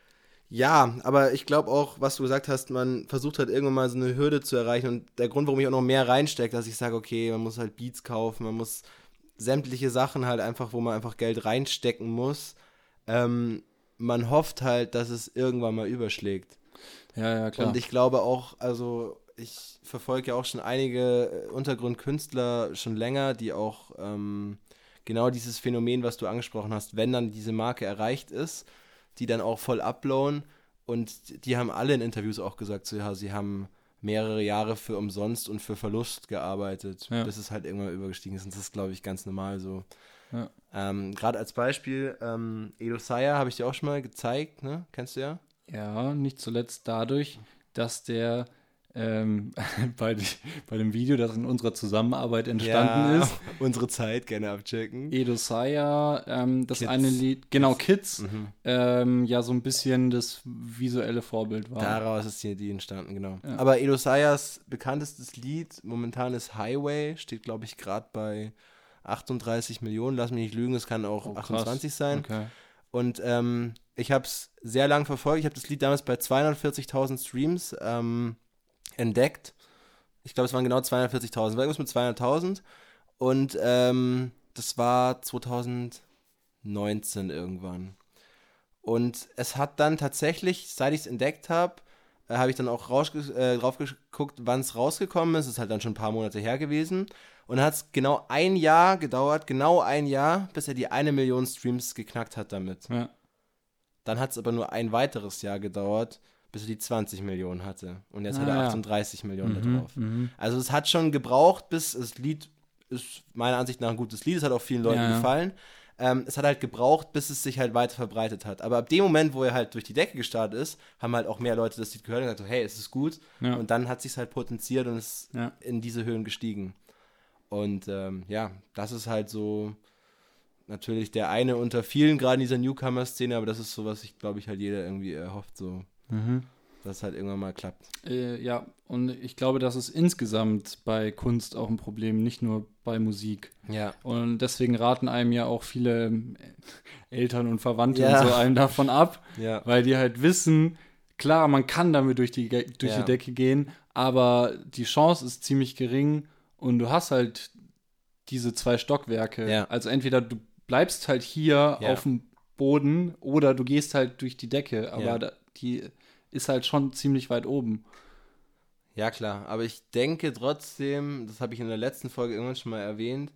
ja, aber ich glaube auch, was du gesagt hast, man versucht halt irgendwann mal so eine Hürde zu erreichen und der Grund, warum ich auch noch mehr reinstecke, dass ich sage, okay, man muss halt Beats kaufen, man muss sämtliche Sachen halt einfach, wo man einfach Geld reinstecken muss, ähm, man hofft halt, dass es irgendwann mal überschlägt. Ja, ja, klar. Und ich glaube auch, also ich verfolge ja auch schon einige äh, Untergrundkünstler schon länger, die auch ähm, genau dieses Phänomen, was du angesprochen hast, wenn dann diese Marke erreicht ist, die dann auch voll uploaden und die haben alle in Interviews auch gesagt, so, ja, sie haben mehrere Jahre für umsonst und für Verlust gearbeitet, Ja. bis es halt irgendwann übergestiegen ist und das ist, glaube ich, ganz normal so. Ja. Ähm, Gerade als Beispiel, ähm, Edo Saya habe ich dir auch schon mal gezeigt, ne? Kennst du ja? Ja, nicht zuletzt dadurch, dass der ähm, bei, die, bei dem Video, das in unserer Zusammenarbeit entstanden ja, ist, unsere Zeit gerne abchecken. Edo Saya, ähm, das Kids. eine Lied, genau, Kids, Mhm. ähm, ja so ein bisschen das visuelle Vorbild war. Daraus ist die Idee entstanden, genau. Ja. Aber Edo Sayas bekanntestes Lied momentan ist Highway, steht glaube ich gerade bei achtunddreißig Millionen, lass mich nicht lügen, es kann auch Oh, krass. achtundzwanzig sein. Okay. Und ähm, ich habe es sehr lang verfolgt, ich habe das Lied damals bei zweihundertvierzigtausend Streams ähm, entdeckt. Ich glaube, es waren genau zweihundertvierzigtausend, war irgendwas mit zweihunderttausend. Und ähm, das war zweitausendneunzehn irgendwann. Und es hat dann tatsächlich, seit ich es entdeckt habe, äh, habe ich dann auch rausge- äh, drauf geguckt, wann es rausgekommen ist. Das ist halt dann schon ein paar Monate her gewesen. Und dann hat es genau ein Jahr gedauert, genau ein Jahr, bis er die eine Million Streams geknackt hat damit. Ja. Dann hat es aber nur ein weiteres Jahr gedauert, bis er die zwanzig Millionen hatte. Und jetzt hat Ah, er ja. achtunddreißig Millionen da Mhm, drauf. mhm. Also es hat schon gebraucht, bis das Lied ist meiner Ansicht nach ein gutes Lied. Es hat auch vielen Leuten Ja, ja. gefallen. Ähm, es hat halt gebraucht, bis es sich halt weiter verbreitet hat. Aber ab dem Moment, wo er halt durch die Decke gestartet ist, haben halt auch mehr Leute das Lied gehört und gesagt, so, hey, es ist gut. Ja. Und dann hat sich halt potenziert und ist Ja. in diese Höhen gestiegen. Und ähm, ja, das ist halt so natürlich der eine unter vielen, gerade in dieser Newcomer-Szene, aber das ist so, was ich, glaube ich, halt jeder irgendwie erhofft, so, Mhm. dass es halt irgendwann mal klappt. Äh, ja, und ich glaube, das ist insgesamt bei Kunst auch ein Problem, nicht nur bei Musik. Ja. Und deswegen raten einem ja auch viele ähm, Eltern und Verwandte Ja. und so einem davon ab, Ja. weil die halt wissen, klar, man kann damit durch die, Ge- durch Ja. die Decke gehen, aber die Chance ist ziemlich gering und du hast halt diese zwei Stockwerke. Ja. Also entweder du bleibst halt hier Ja. auf dem Boden oder du gehst halt durch die Decke, aber Ja. da, die ist halt schon ziemlich weit oben. Ja, klar. Aber ich denke trotzdem, das habe ich in der letzten Folge irgendwann schon mal erwähnt,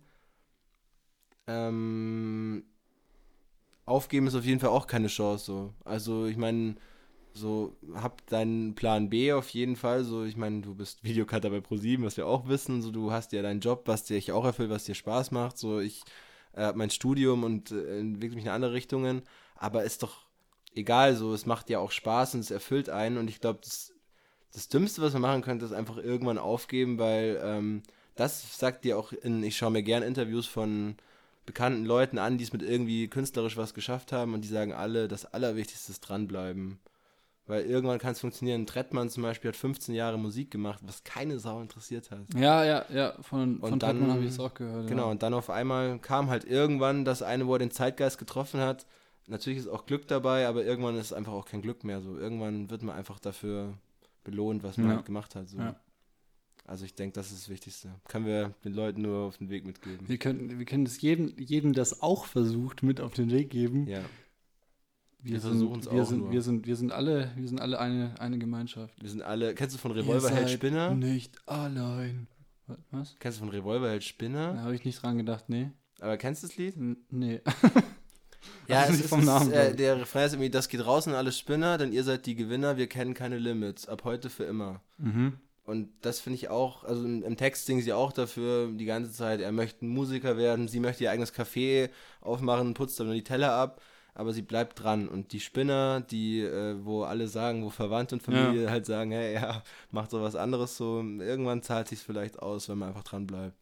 ähm, aufgeben ist auf jeden Fall auch keine Chance. So. Also ich meine, so, hab deinen Plan B auf jeden Fall. So, ich meine, du bist Videocutter bei ProSieben, was wir auch wissen. So, du hast ja deinen Job, was dir auch erfüllt, was dir Spaß macht. So, ich äh, habe mein Studium und äh, entwickle mich in andere Richtungen. Aber ist doch egal, so, es macht ja auch Spaß und es erfüllt einen. Und ich glaube, das, das Dümmste, was man machen könnte, ist einfach irgendwann aufgeben, weil ähm, das sagt dir auch in, ich schaue mir gerne Interviews von bekannten Leuten an, die es mit irgendwie künstlerisch was geschafft haben und die sagen alle, das Allerwichtigste ist dranbleiben. Weil irgendwann kann es funktionieren. Trettmann zum Beispiel hat fünfzehn Jahre Musik gemacht, was keine Sau interessiert hat. Ja, ja, ja, von, Und von dann- Trettmann habe ich es auch gehört. Genau, Ja. und dann auf einmal kam halt irgendwann das eine, wo er den Zeitgeist getroffen hat. Natürlich ist auch Glück dabei, aber irgendwann ist einfach auch kein Glück mehr. So, irgendwann wird man einfach dafür belohnt, was man Ja. halt gemacht hat. So. Ja. Also ich denke, das ist das Wichtigste. Können wir den Leuten nur auf den Weg mitgeben. Wir können, wir können es jedem, jedem, das auch versucht, mit auf den Weg geben. Ja, Wir, wir sind, versuchen's wir auch sind, nur. Wir sind, wir sind alle, wir sind alle eine, eine Gemeinschaft. wir sind alle. Kennst du von Ihr Revolverheld seid Spinner? Nicht allein. Was? Kennst du von Revolverheld Spinner? Da habe ich nicht dran gedacht, nee. Aber kennst du das Lied? N nee. Ja, Also es nicht ist, vom es Namen, ist, glaub äh, ich. der Refrain ist irgendwie, das geht raus und alle Spinner, denn ihr seid die Gewinner, wir kennen keine Limits, ab heute für immer. Mhm. Und das finde ich auch, also im, im Text singen sie auch dafür die ganze Zeit, er möchte ein Musiker werden, sie möchte ihr eigenes Café aufmachen, putzt dann die Teller ab, aber sie bleibt dran. Und die Spinner, die, äh, wo alle sagen, wo Verwandte und Familie halt sagen, hey, ja, mach doch was anderes so, irgendwann zahlt sich's vielleicht aus, wenn man einfach dran bleibt.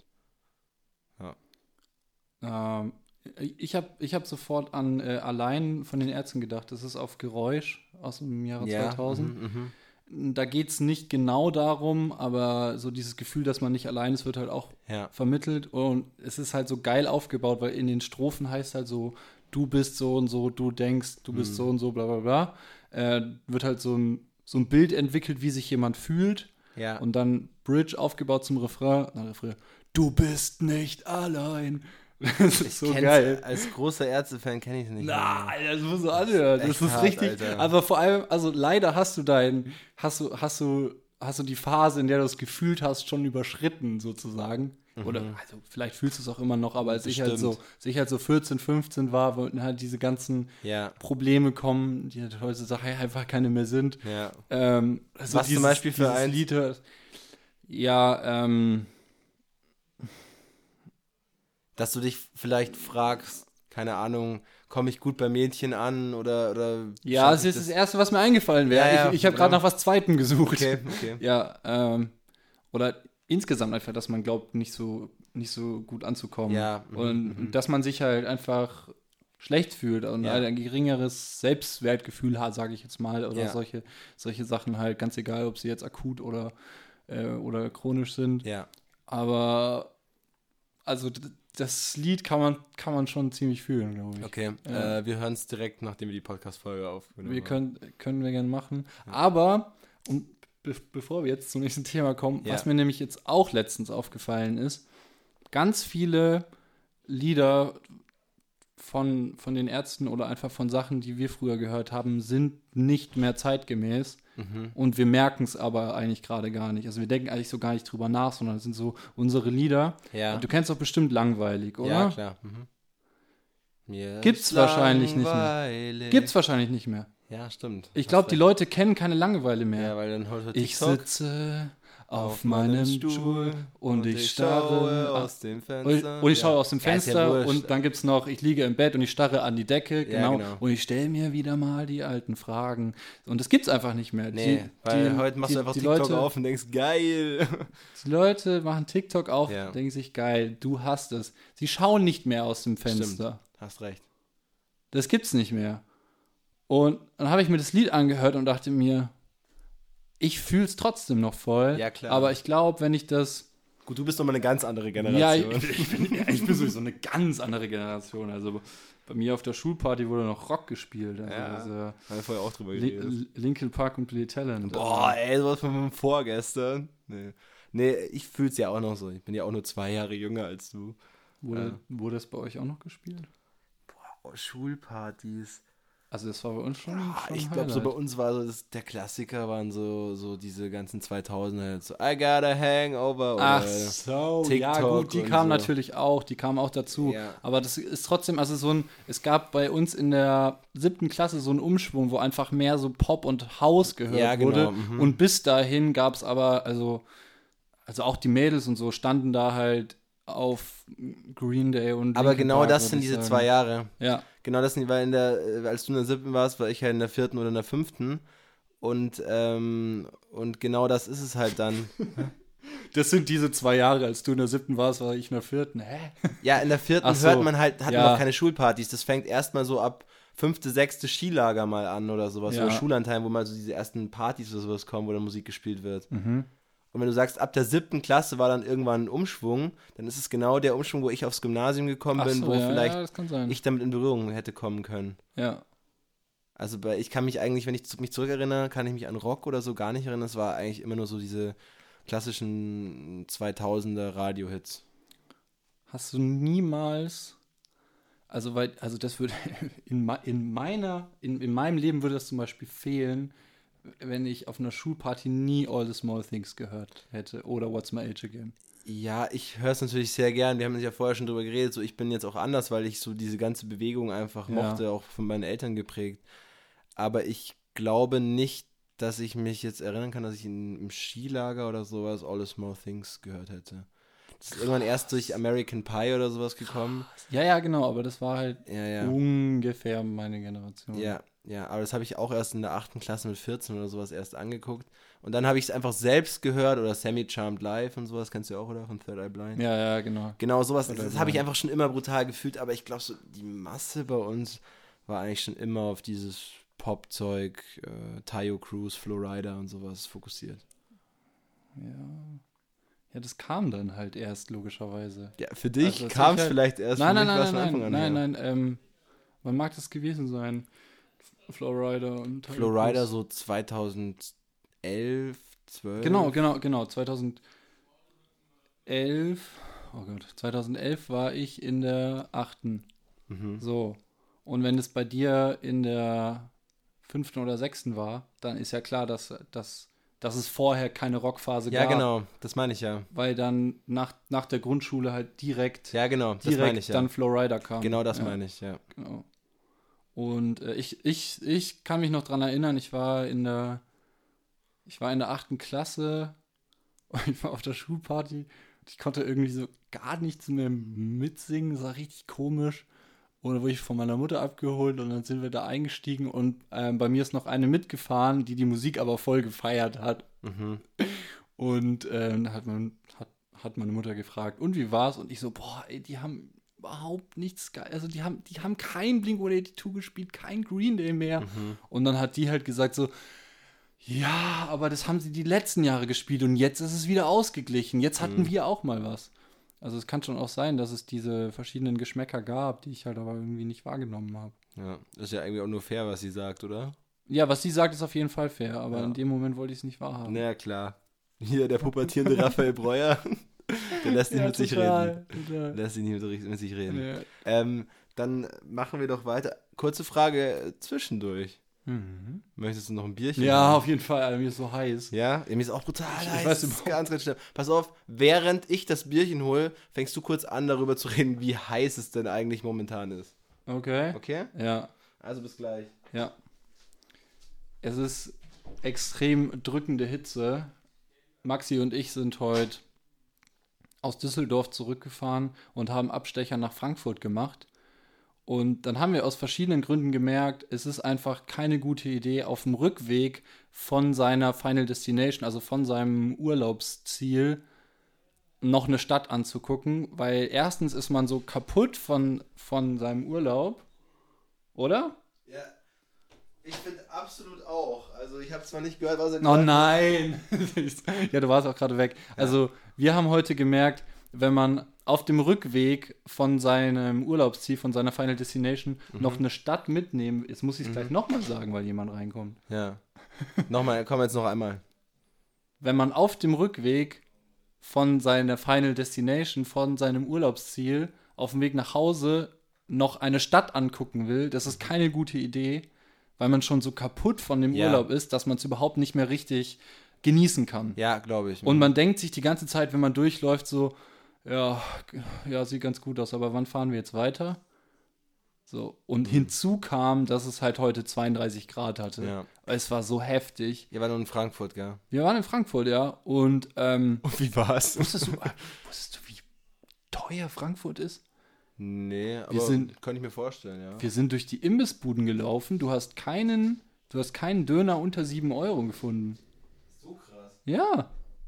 Ähm, ich habe ich hab sofort an äh, Allein von den Ärzten gedacht. Das ist auf Geräusch aus dem Jahre zweitausend. mhm, mhm. Da geht es nicht genau darum, aber so dieses Gefühl, dass man nicht allein ist, wird halt auch Ja, vermittelt. Und es ist halt so geil aufgebaut, weil in den Strophen heißt halt so, du bist so und so, du denkst, du bist Mhm. so und so, bla bla bla. Äh, wird halt so ein, so ein Bild entwickelt, wie sich jemand fühlt. ja. Und dann Bridge aufgebaut zum Refrain. Dann Refrain, du bist nicht allein. Das ist so Kenn's- geil. Als großer Ärzte-Fan kenne ich es nicht. Na, mehr. Alter, das musst du anhören. Das Das ist ist echt hart, richtig. Alter. Aber vor allem, also leider hast du dein, hast du, hast du, hast du die Phase, in der du es gefühlt hast, schon überschritten, sozusagen. Oder, also vielleicht fühlst du es auch immer noch, aber als ich halt so, Bestimmt. als ich halt so vierzehn, fünfzehn war, wollten halt diese ganzen Ja, Probleme kommen, die halt heutzutage einfach keine mehr sind. ja. Ähm, also Was zum Beispiel für dieses eins? Lied hörst. Ja, ähm, Dass du dich vielleicht fragst, keine Ahnung, komme ich gut bei Mädchen an oder. oder ja, schaff es ich ist das Erste, was mir eingefallen wäre. Ja, ja, ich ich habe gerade genau. nach was Zweitem gesucht. Okay, okay. Ja, ähm, oder insgesamt einfach, dass man glaubt, nicht so, nicht so gut anzukommen. Ja, mhm, Und mhm. dass man sich halt einfach schlecht fühlt und Ja. ein geringeres Selbstwertgefühl hat, sage ich jetzt mal, oder Ja. solche, solche Sachen halt, ganz egal, ob sie jetzt akut oder, äh, oder chronisch sind. Ja, Aber also d- das Lied kann man, kann man schon ziemlich fühlen, glaube ich. okay. Ja. Äh, wir hören es direkt, nachdem wir die Podcast-Folge aufgenommen Wir haben. können, können wir gerne machen. Aber, und be bevor wir jetzt zum nächsten Thema kommen, Ja. was mir nämlich jetzt auch letztens aufgefallen ist, ganz viele Lieder von, von den Ärzten oder einfach von Sachen, die wir früher gehört haben, sind nicht mehr zeitgemäß. Mhm. Und wir merken es aber eigentlich gerade gar nicht. Also wir denken eigentlich so gar nicht drüber nach, sondern es sind so unsere Lieder. Ja. Du kennst doch bestimmt Langweilig, oder? Ja, klar. Mhm. Mir Gibt's ist wahrscheinlich nicht mehr. langweilig. Gibt's wahrscheinlich nicht mehr. Ja, stimmt. Ich Hast glaube, die recht. Leute kennen keine Langeweile mehr. Ja, weil dann holt er Ich TikTok. sitze auf meinem Stuhl und ich starre aus dem und, Fenster. und ich schaue aus dem Ja, ist ja Fenster wurscht. und dann gibt's noch, ich liege im Bett und ich starre an die Decke, Ja, genau, genau. und ich stelle mir wieder mal die alten Fragen. Und das gibt's einfach nicht mehr. Nee, die, weil die, heute machst die, du einfach die TikTok Leute, auf und denkst, geil. Die Leute machen TikTok auf, Ja. denken sich, geil, du hast es. Sie schauen nicht mehr aus dem Fenster. Stimmt, hast recht. Das gibt's nicht mehr. Und dann habe ich mir das Lied angehört und dachte mir, ich fühle es trotzdem noch voll. Ja, klar. Aber ich glaube, wenn ich das. Gut, du bist nochmal eine ganz andere Ja, Generation. ich, ich, bin, ja, ich bin sowieso eine ganz andere Generation. Also bei mir auf der Schulparty wurde noch Rock gespielt. Also, Ja, also haben wir vorher auch drüber Li geredet. Linkin Park und Billy Talent. Boah, also, ey, sowas von vorgestern. Nee, nee ich fühl's ja auch noch so. Ich bin ja auch nur zwei Jahre jünger als du. wurde, ja. wurde das bei euch auch noch gespielt? Oh, Schulpartys. Also das war bei uns schon, Ah, schon ich ein glaube, so bei Highlight. uns war so, das, der Klassiker waren so, so diese ganzen zweitausender, halt so I got a hangover oder Ach so, ja TikTok gut, die und kamen so. natürlich auch, die kamen auch dazu. Ja. Aber das ist trotzdem, also so ein, es gab bei uns in der siebten Klasse so einen Umschwung, wo einfach mehr so Pop und House gehört Ja, genau, wurde. mhm. Und bis dahin gab es aber, also, also auch die Mädels und so standen da halt auf Green Day und Aber Linkin genau Park, das würd sind ich diese sagen. zwei Jahre. Ja, Genau das sind, weil in der, äh, als du in der siebten warst, war ich halt in der vierten oder in der fünften. Und, ähm, und genau das ist es halt dann. das sind diese zwei Jahre, als du in der siebten warst, war ich in der vierten. Hä? Ja, in der vierten Ach so, hört man halt, hat ja. man noch keine Schulpartys. Das fängt erstmal so ab fünfte, sechste Skilager mal an oder sowas. Ja. Oder Schullandheim, wo mal so diese ersten Partys oder sowas kommen, wo dann Musik gespielt wird. Mhm. Und wenn du sagst, ab der siebten Klasse war dann irgendwann ein Umschwung, dann ist es genau der Umschwung, wo ich aufs Gymnasium gekommen Ach bin, so, wo ja, vielleicht ja, das kann sein. ich damit in Berührung hätte kommen können. Ja. Also bei, ich kann mich eigentlich, wenn ich zu- mich zurückerinnere, kann ich mich an Rock oder so gar nicht erinnern. Es war eigentlich immer nur so diese klassischen zweitausender Radio-Hits. Hast du niemals, also weil, also das würde in, me- in meiner, in, in meinem Leben würde das zum Beispiel fehlen, wenn ich auf einer Schulparty nie All the Small Things gehört hätte oder What's My Age Again. Ja, ich höre es natürlich sehr gern. Wir haben ja vorher schon drüber geredet. So, ich bin jetzt auch anders, weil ich so diese ganze Bewegung einfach Ja. mochte, auch von meinen Eltern geprägt. Aber ich glaube nicht, dass ich mich jetzt erinnern kann, dass ich in, im Skilager oder sowas All the Small Things gehört hätte. Das ist irgendwann erst durch American Pie oder sowas gekommen. Ja, ja, genau, aber das war halt Ja, ja. ungefähr meine Generation. Ja, ja, aber das habe ich auch erst in der achten Klasse mit vierzehn oder sowas erst angeguckt. Und dann habe ich es einfach selbst gehört oder Sammy Charmed Live und sowas, kennst du ja auch, oder? Von Third Eye Blind. Ja, ja, genau. Genau, sowas, Third Eye das habe ich Blind. einfach schon immer brutal gefühlt, aber ich glaube, so die Masse bei uns war eigentlich schon immer auf dieses Popzeug, äh, Tayo Cruz, Flowrider und sowas fokussiert. Ja. Ja, das kam dann halt erst, logischerweise. Ja, für dich Also, das kam hab ich es halt- vielleicht erst, Nein, für nein, mich nein, war's nein, von nein, Anfang an nein, her. nein, ähm, wann mag das gewesen sein? Flowrider und Tayo Flowrider Cruz. so zweitausendelf, zwölf. Genau, genau, genau. zweitausendelf, oh Gott, zweitausendelf war ich in der achten. Mhm. So. Und wenn es bei dir in der fünften oder sechsten war, dann ist ja klar, dass, dass, dass es vorher keine Rockphase Ja, gab. genau, das meine ich ja. Weil dann nach, nach der Grundschule halt direkt, Ja, genau, das direkt meine ich ja. dann Flowrider kam. Genau das ja, meine ich, ja. Genau. Und äh, ich, ich, ich kann mich noch dran erinnern, ich war in der, ich war in der achten Klasse und ich war auf der Schulparty und ich konnte irgendwie so gar nichts mehr mitsingen, das war richtig komisch. Und dann wurde ich von meiner Mutter abgeholt und dann sind wir da eingestiegen und ähm, bei mir ist noch eine mitgefahren, die die Musik aber voll gefeiert hat. Mhm. Und ähm, hat, man, hat, hat meine Mutter gefragt, und wie war's? Und ich so, boah, ey, die haben überhaupt nichts geil. Also die haben, die haben kein Blink one eighty-two gespielt, kein Green Day mehr. Mhm. Und dann hat die halt gesagt so, ja, aber das haben sie die letzten Jahre gespielt und jetzt ist es wieder ausgeglichen. Jetzt hatten Mhm. wir auch mal was. Also es kann schon auch sein, dass es diese verschiedenen Geschmäcker gab, die ich halt aber irgendwie nicht wahrgenommen habe. Ja, das ist ja irgendwie auch nur fair, was sie sagt, oder? Ja, was sie sagt, ist auf jeden Fall fair, aber Ja. in dem Moment wollte ich es nicht wahrhaben. Na ja, klar. Hier, der pubertierende Raphael Breuer, der lässt nicht mit sich reden. Total. Lässt sich nicht mit, mit sich reden. Ja. Ähm, dann machen wir doch weiter. Kurze Frage äh, zwischendurch. Mhm. Möchtest du noch ein Bierchen Ja, haben? auf jeden Fall, Alter, mir ist so heiß. Ja, ja, mir ist auch brutal Ich- ich heiß. weiß Das ist überhaupt- ganz, ganz schlimm. Pass auf, während ich das Bierchen hole, fängst du kurz an, darüber zu reden, wie heiß es denn eigentlich momentan ist. Okay. Okay? Ja, Also bis gleich. ja. Es ist extrem drückende Hitze. Maxi und ich sind heute aus Düsseldorf zurückgefahren und haben Abstecher nach Frankfurt gemacht. Und dann haben wir aus verschiedenen Gründen gemerkt, es ist einfach keine gute Idee, auf dem Rückweg von seiner Final Destination, also von seinem Urlaubsziel, noch eine Stadt anzugucken, weil erstens ist man so kaputt von, von seinem Urlaub, oder? Ja, ich finde absolut auch. Also ich habe zwar nicht gehört, was er Oh gesagt hat. nein! Ja, du warst auch gerade weg. Also wir haben heute gemerkt, wenn man auf dem Rückweg von seinem Urlaubsziel, von seiner Final Destination, Mhm. noch eine Stadt mitnehmen, jetzt muss ich es Mhm. gleich nochmal sagen, weil jemand reinkommt. Ja. Nochmal, komm jetzt noch einmal. Wenn man auf dem Rückweg von seiner Final Destination, von seinem Urlaubsziel, auf dem Weg nach Hause noch eine Stadt angucken will, das ist keine gute Idee, weil man schon so kaputt von dem Ja. Urlaub ist, dass man es überhaupt nicht mehr richtig genießen kann. Ja, glaube ich. Und man denkt sich die ganze Zeit, wenn man durchläuft, so, ja, ja, sieht ganz gut aus, aber wann fahren wir jetzt weiter? So, und Mhm. hinzu kam, dass es halt heute zweiunddreißig Grad hatte. Ja. Es war so heftig. Ihr wart nur in Frankfurt, gell? Wir waren in Frankfurt, ja, und ähm, Und wie war's? wusstest du, wusstest du, wie teuer Frankfurt ist? Nee, aber sind- könnte ich mir vorstellen, ja. Wir sind durch die Imbissbuden gelaufen, du hast keinen, du hast keinen Döner unter sieben Euro gefunden. So krass. Ja,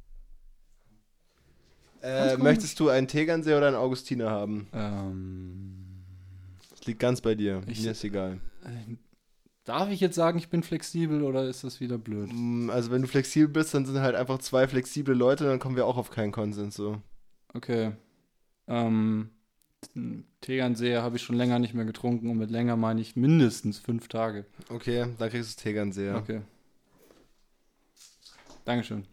Äh, komisch. möchtest du einen Tegernsee oder einen Augustiner haben? ähm, Das liegt ganz bei dir. Ich- Mir ist egal. darf ich jetzt sagen, ich bin flexibel oder ist das wieder blöd? Mm, Also wenn du flexibel bist, dann sind halt einfach zwei flexible Leute, dann kommen wir auch auf keinen Konsens so. Okay. Ähm, Tegernseher habe ich schon länger nicht mehr getrunken und mit länger meine ich mindestens fünf Tage. Okay, dann kriegst du Tegernsee. Ja. Okay. Dankeschön.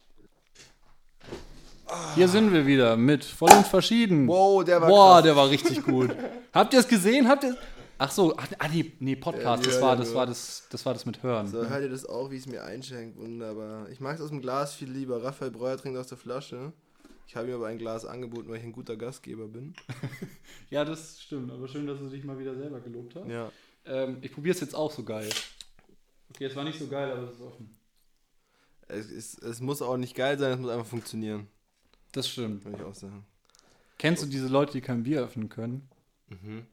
Hier sind wir wieder mit voll und verschieden. Wow, der war Boah, krass. der war richtig gut. Habt ihr es gesehen? Habt ihr Ach so, ach, ah, nee, nee, Podcast, Ja, das ja, war ja, das ja. war das das war das mit Hören. So, hört ihr das auch, wie es mir einschenkt? Wunderbar. Ich mag es aus dem Glas viel lieber. Raphael Breuer trinkt aus der Flasche. Ich habe ihm aber ein Glas angeboten, weil ich ein guter Gastgeber bin. Ja, das stimmt, aber schön, dass du dich mal wieder selber gelobt hast. Ja. Ähm, ich probiere es jetzt auch so geil. Okay, es war nicht so geil, aber es ist offen. Es, ist, es muss auch nicht geil sein, es muss einfach funktionieren, Das stimmt. würde ich auch sagen. Kennst du diese Leute, die kein Bier öffnen können? Mhm.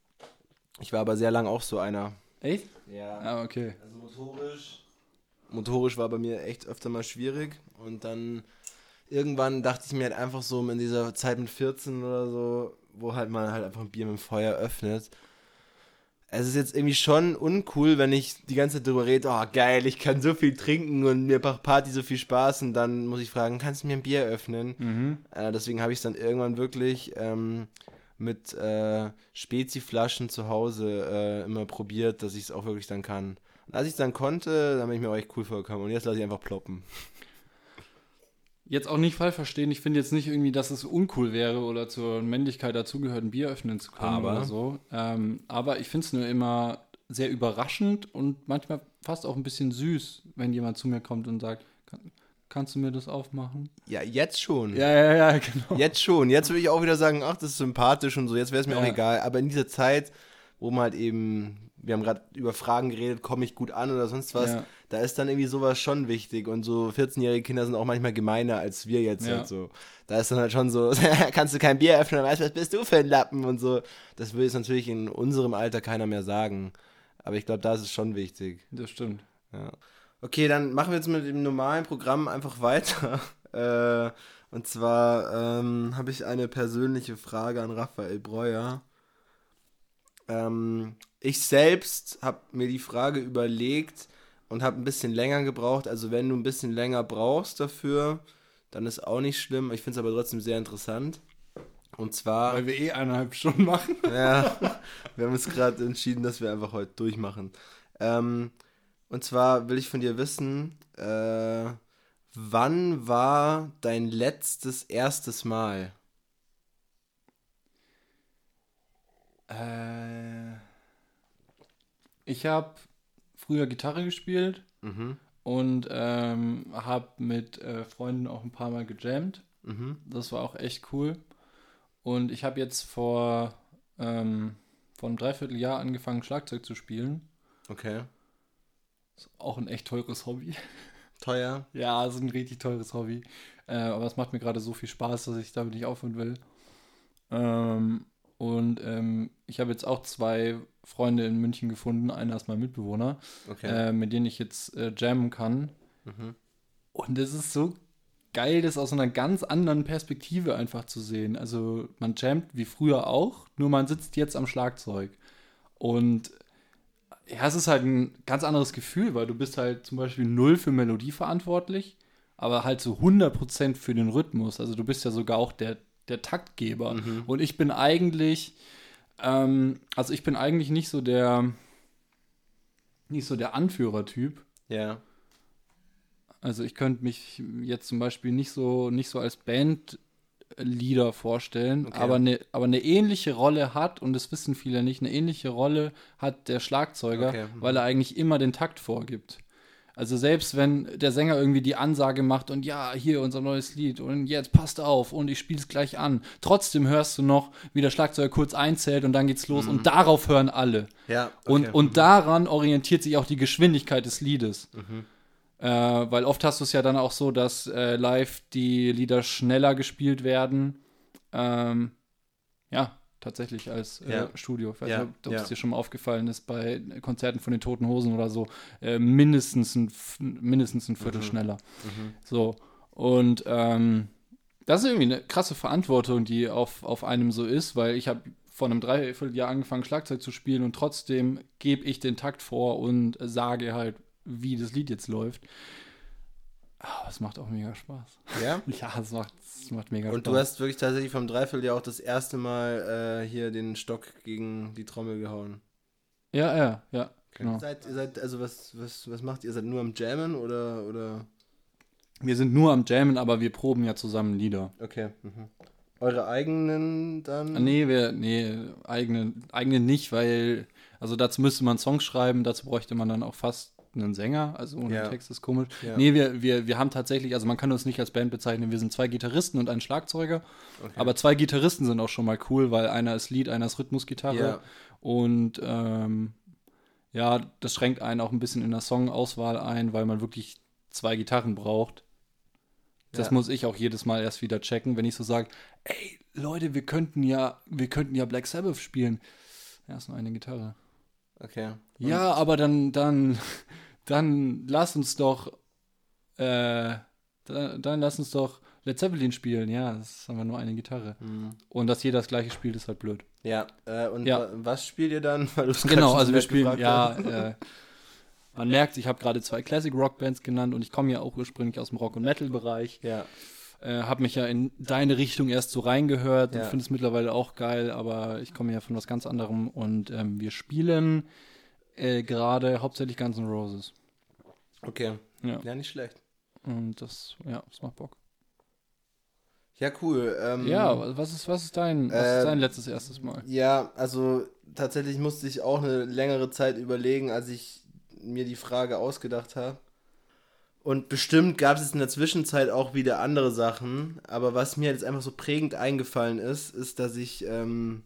Ich war aber sehr lang auch so einer. Echt? Ja. Ah, okay. Also motorisch. Motorisch war bei mir echt öfter mal schwierig. Und dann irgendwann dachte ich mir halt einfach so in dieser Zeit mit vierzehn oder so, wo halt man halt einfach ein Bier mit dem Feuer öffnet. Es ist jetzt irgendwie schon uncool, wenn ich die ganze Zeit drüber rede, oh geil, ich kann so viel trinken und mir macht Party so viel Spaß und dann muss ich fragen, kannst du mir ein Bier öffnen? Mhm. Äh, deswegen habe ich es dann irgendwann wirklich ähm, mit äh, Spezi-Flaschen zu Hause äh, immer probiert, dass ich es auch wirklich dann kann. Und als ich es dann konnte, dann bin ich mir auch echt cool vorgekommen. Und jetzt lasse ich einfach ploppen. Jetzt auch nicht falsch verstehen, ich finde jetzt nicht irgendwie, dass es uncool wäre oder zur Männlichkeit dazugehört, ein Bier öffnen zu können Aber? oder so. Ähm, aber ich finde es nur immer sehr überraschend und manchmal fast auch ein bisschen süß, wenn jemand zu mir kommt und sagt, kann, kannst du mir das aufmachen? Ja, jetzt schon. Ja, ja, ja, genau. Jetzt schon. Jetzt würde ich auch wieder sagen, ach, das ist sympathisch und so. Jetzt wäre es mir Ja. auch egal. Aber in dieser Zeit, wo man halt eben, wir haben gerade über Fragen geredet, komme ich gut an oder sonst was, Ja. da ist dann irgendwie sowas schon wichtig. Und so vierzehnjährige Kinder sind auch manchmal gemeiner als wir jetzt Ja. halt so. Da ist dann halt schon so, kannst du kein Bier öffnen, weißt du, was bist du für ein Lappen und so. Das will jetzt natürlich in unserem Alter keiner mehr sagen. Aber ich glaube, da ist es schon wichtig. Das stimmt. Ja. Okay, dann machen wir jetzt mit dem normalen Programm einfach weiter. äh, und zwar ähm, habe ich eine persönliche Frage an Raphael Breuer. Ähm, ich selbst habe mir die Frage überlegt und habe ein bisschen länger gebraucht. Also wenn du ein bisschen länger brauchst dafür, dann ist auch nicht schlimm. Ich finde es aber trotzdem sehr interessant. Und zwar... Weil wir eh eineinhalb Stunden machen. Ja, wir haben uns gerade entschieden, dass wir einfach heute durchmachen. Ähm, und zwar will ich von dir wissen, äh, wann war dein letztes erstes Mal? Äh, ich habe früher Gitarre gespielt Mhm, und ähm, habe mit äh, Freunden auch ein paar Mal gejammt. mhm, Das war auch echt cool. Und ich habe jetzt vor, ähm, vor einem Dreivierteljahr angefangen, Schlagzeug zu spielen. okay. Ist auch ein echt teures Hobby. Teuer? Ja, es ist ein richtig teures Hobby. Äh, aber es macht mir gerade so viel Spaß, dass ich damit nicht aufhören will. Ähm, und ähm, ich habe jetzt auch zwei Freunde in München gefunden. Einer ist mein Mitbewohner, Okay. äh, mit denen ich jetzt äh, jammen kann. Mhm. Und es ist so geil, das aus einer ganz anderen Perspektive einfach zu sehen. Also man jammt wie früher auch, nur man sitzt jetzt am Schlagzeug. Und ja, es ist halt ein ganz anderes Gefühl, weil du bist halt zum Beispiel null für Melodie verantwortlich, aber halt so hundert Prozent für den Rhythmus. Also du bist ja sogar auch der, der Taktgeber. Mhm. Und ich bin eigentlich, ähm, also ich bin eigentlich nicht so der, nicht so der Anführertyp. Ja. Also ich könnte mich jetzt zum Beispiel nicht so, nicht so als Bandleader vorstellen, Okay. aber eine aber eine ähnliche Rolle hat, und das wissen viele nicht, eine ähnliche Rolle hat der Schlagzeuger, Okay, mhm. weil er eigentlich immer den Takt vorgibt. Also selbst wenn der Sänger irgendwie die Ansage macht und ja, hier unser neues Lied und jetzt passt auf und ich spiele es gleich an, trotzdem hörst du noch, wie der Schlagzeuger kurz einzählt und dann geht's los und darauf hören alle. Ja. Okay. Und, und Mhm. daran orientiert sich auch die Geschwindigkeit des Liedes. Mhm. Äh, weil oft hast du es ja dann auch so, dass äh, live die Lieder schneller gespielt werden. Ähm, ja, tatsächlich als äh, Ja. Studio. Ich weiß Ja, nicht, ob ja. es dir schon mal aufgefallen ist, bei Konzerten von den Toten Hosen oder so, äh, mindestens, ein, F- mindestens ein Viertel Mhm. schneller. Mhm. So. Und ähm, das ist irgendwie eine krasse Verantwortung, die auf, auf einem so ist, weil ich habe vor einem Dreivierteljahr angefangen, Schlagzeug zu spielen und trotzdem gebe ich den Takt vor und sage halt, wie das Lied jetzt läuft. Aber es macht auch mega Spaß. Ja. Ja, es macht, es macht mega Und Spaß. du hast wirklich tatsächlich vom Dreivierteljahr auch das erste Mal äh, hier den Stock gegen die Trommel gehauen. Ja, ja, ja, genau. Ihr seid, ihr seid, also was, was, was macht ihr? Ihr seid nur am Jammen oder, oder? Wir sind nur am Jammen, aber wir proben ja zusammen Lieder. Okay. Mhm. Eure eigenen dann? Ah, Nee, wir, nee, eigene, eigene nicht, weil, also dazu müsste man Songs schreiben, dazu bräuchte man dann auch fast einen Sänger, also ohne Ja. Text ist komisch. Ja. Nee, wir, wir, wir haben tatsächlich, also man kann uns nicht als Band bezeichnen, wir sind zwei Gitarristen und ein Schlagzeuger, Okay. aber zwei Gitarristen sind auch schon mal cool, weil einer ist Lead, einer ist Rhythmusgitarre Ja. und ähm, ja, das schränkt einen auch ein bisschen in der Songauswahl ein, weil man wirklich zwei Gitarren braucht. Das Ja. muss ich auch jedes Mal erst wieder checken, wenn ich so sage, ey, Leute, wir könnten ja, wir könnten ja Black Sabbath spielen. Ja, ist nur eine Gitarre. Okay. Ja, aber dann, dann, dann lass uns doch, äh, dann, dann lass uns doch Led Zeppelin spielen. Ja, das ist aber nur eine Gitarre. Mhm. Und dass jeder das gleiche spielt, ist halt blöd. Ja, äh, und Ja. wa- was spielt ihr dann? Weil du's grad Genau, schon also so wir nett spielen, gefragt ja, hast. äh, man merkt, ich habe gerade zwei Classic Rock Bands genannt und ich komme ja auch ursprünglich aus dem Rock- und Metal-Bereich. Ja. Äh, habe mich ja in deine Richtung erst so reingehört Ja. und finde es mittlerweile auch geil, aber ich komme ja von was ganz anderem und ähm, wir spielen äh, gerade hauptsächlich Guns N' Roses. Okay. Ja. Ja, nicht schlecht. Und das, ja, das macht Bock. Ja, cool. Ähm, Ja, was ist, was ist dein, was äh, ist dein letztes erstes Mal? Ja, also tatsächlich musste ich auch eine längere Zeit überlegen, als ich mir die Frage ausgedacht habe. Und bestimmt gab es in der Zwischenzeit auch wieder andere Sachen, aber was mir jetzt einfach so prägend eingefallen ist, ist, dass ich ähm,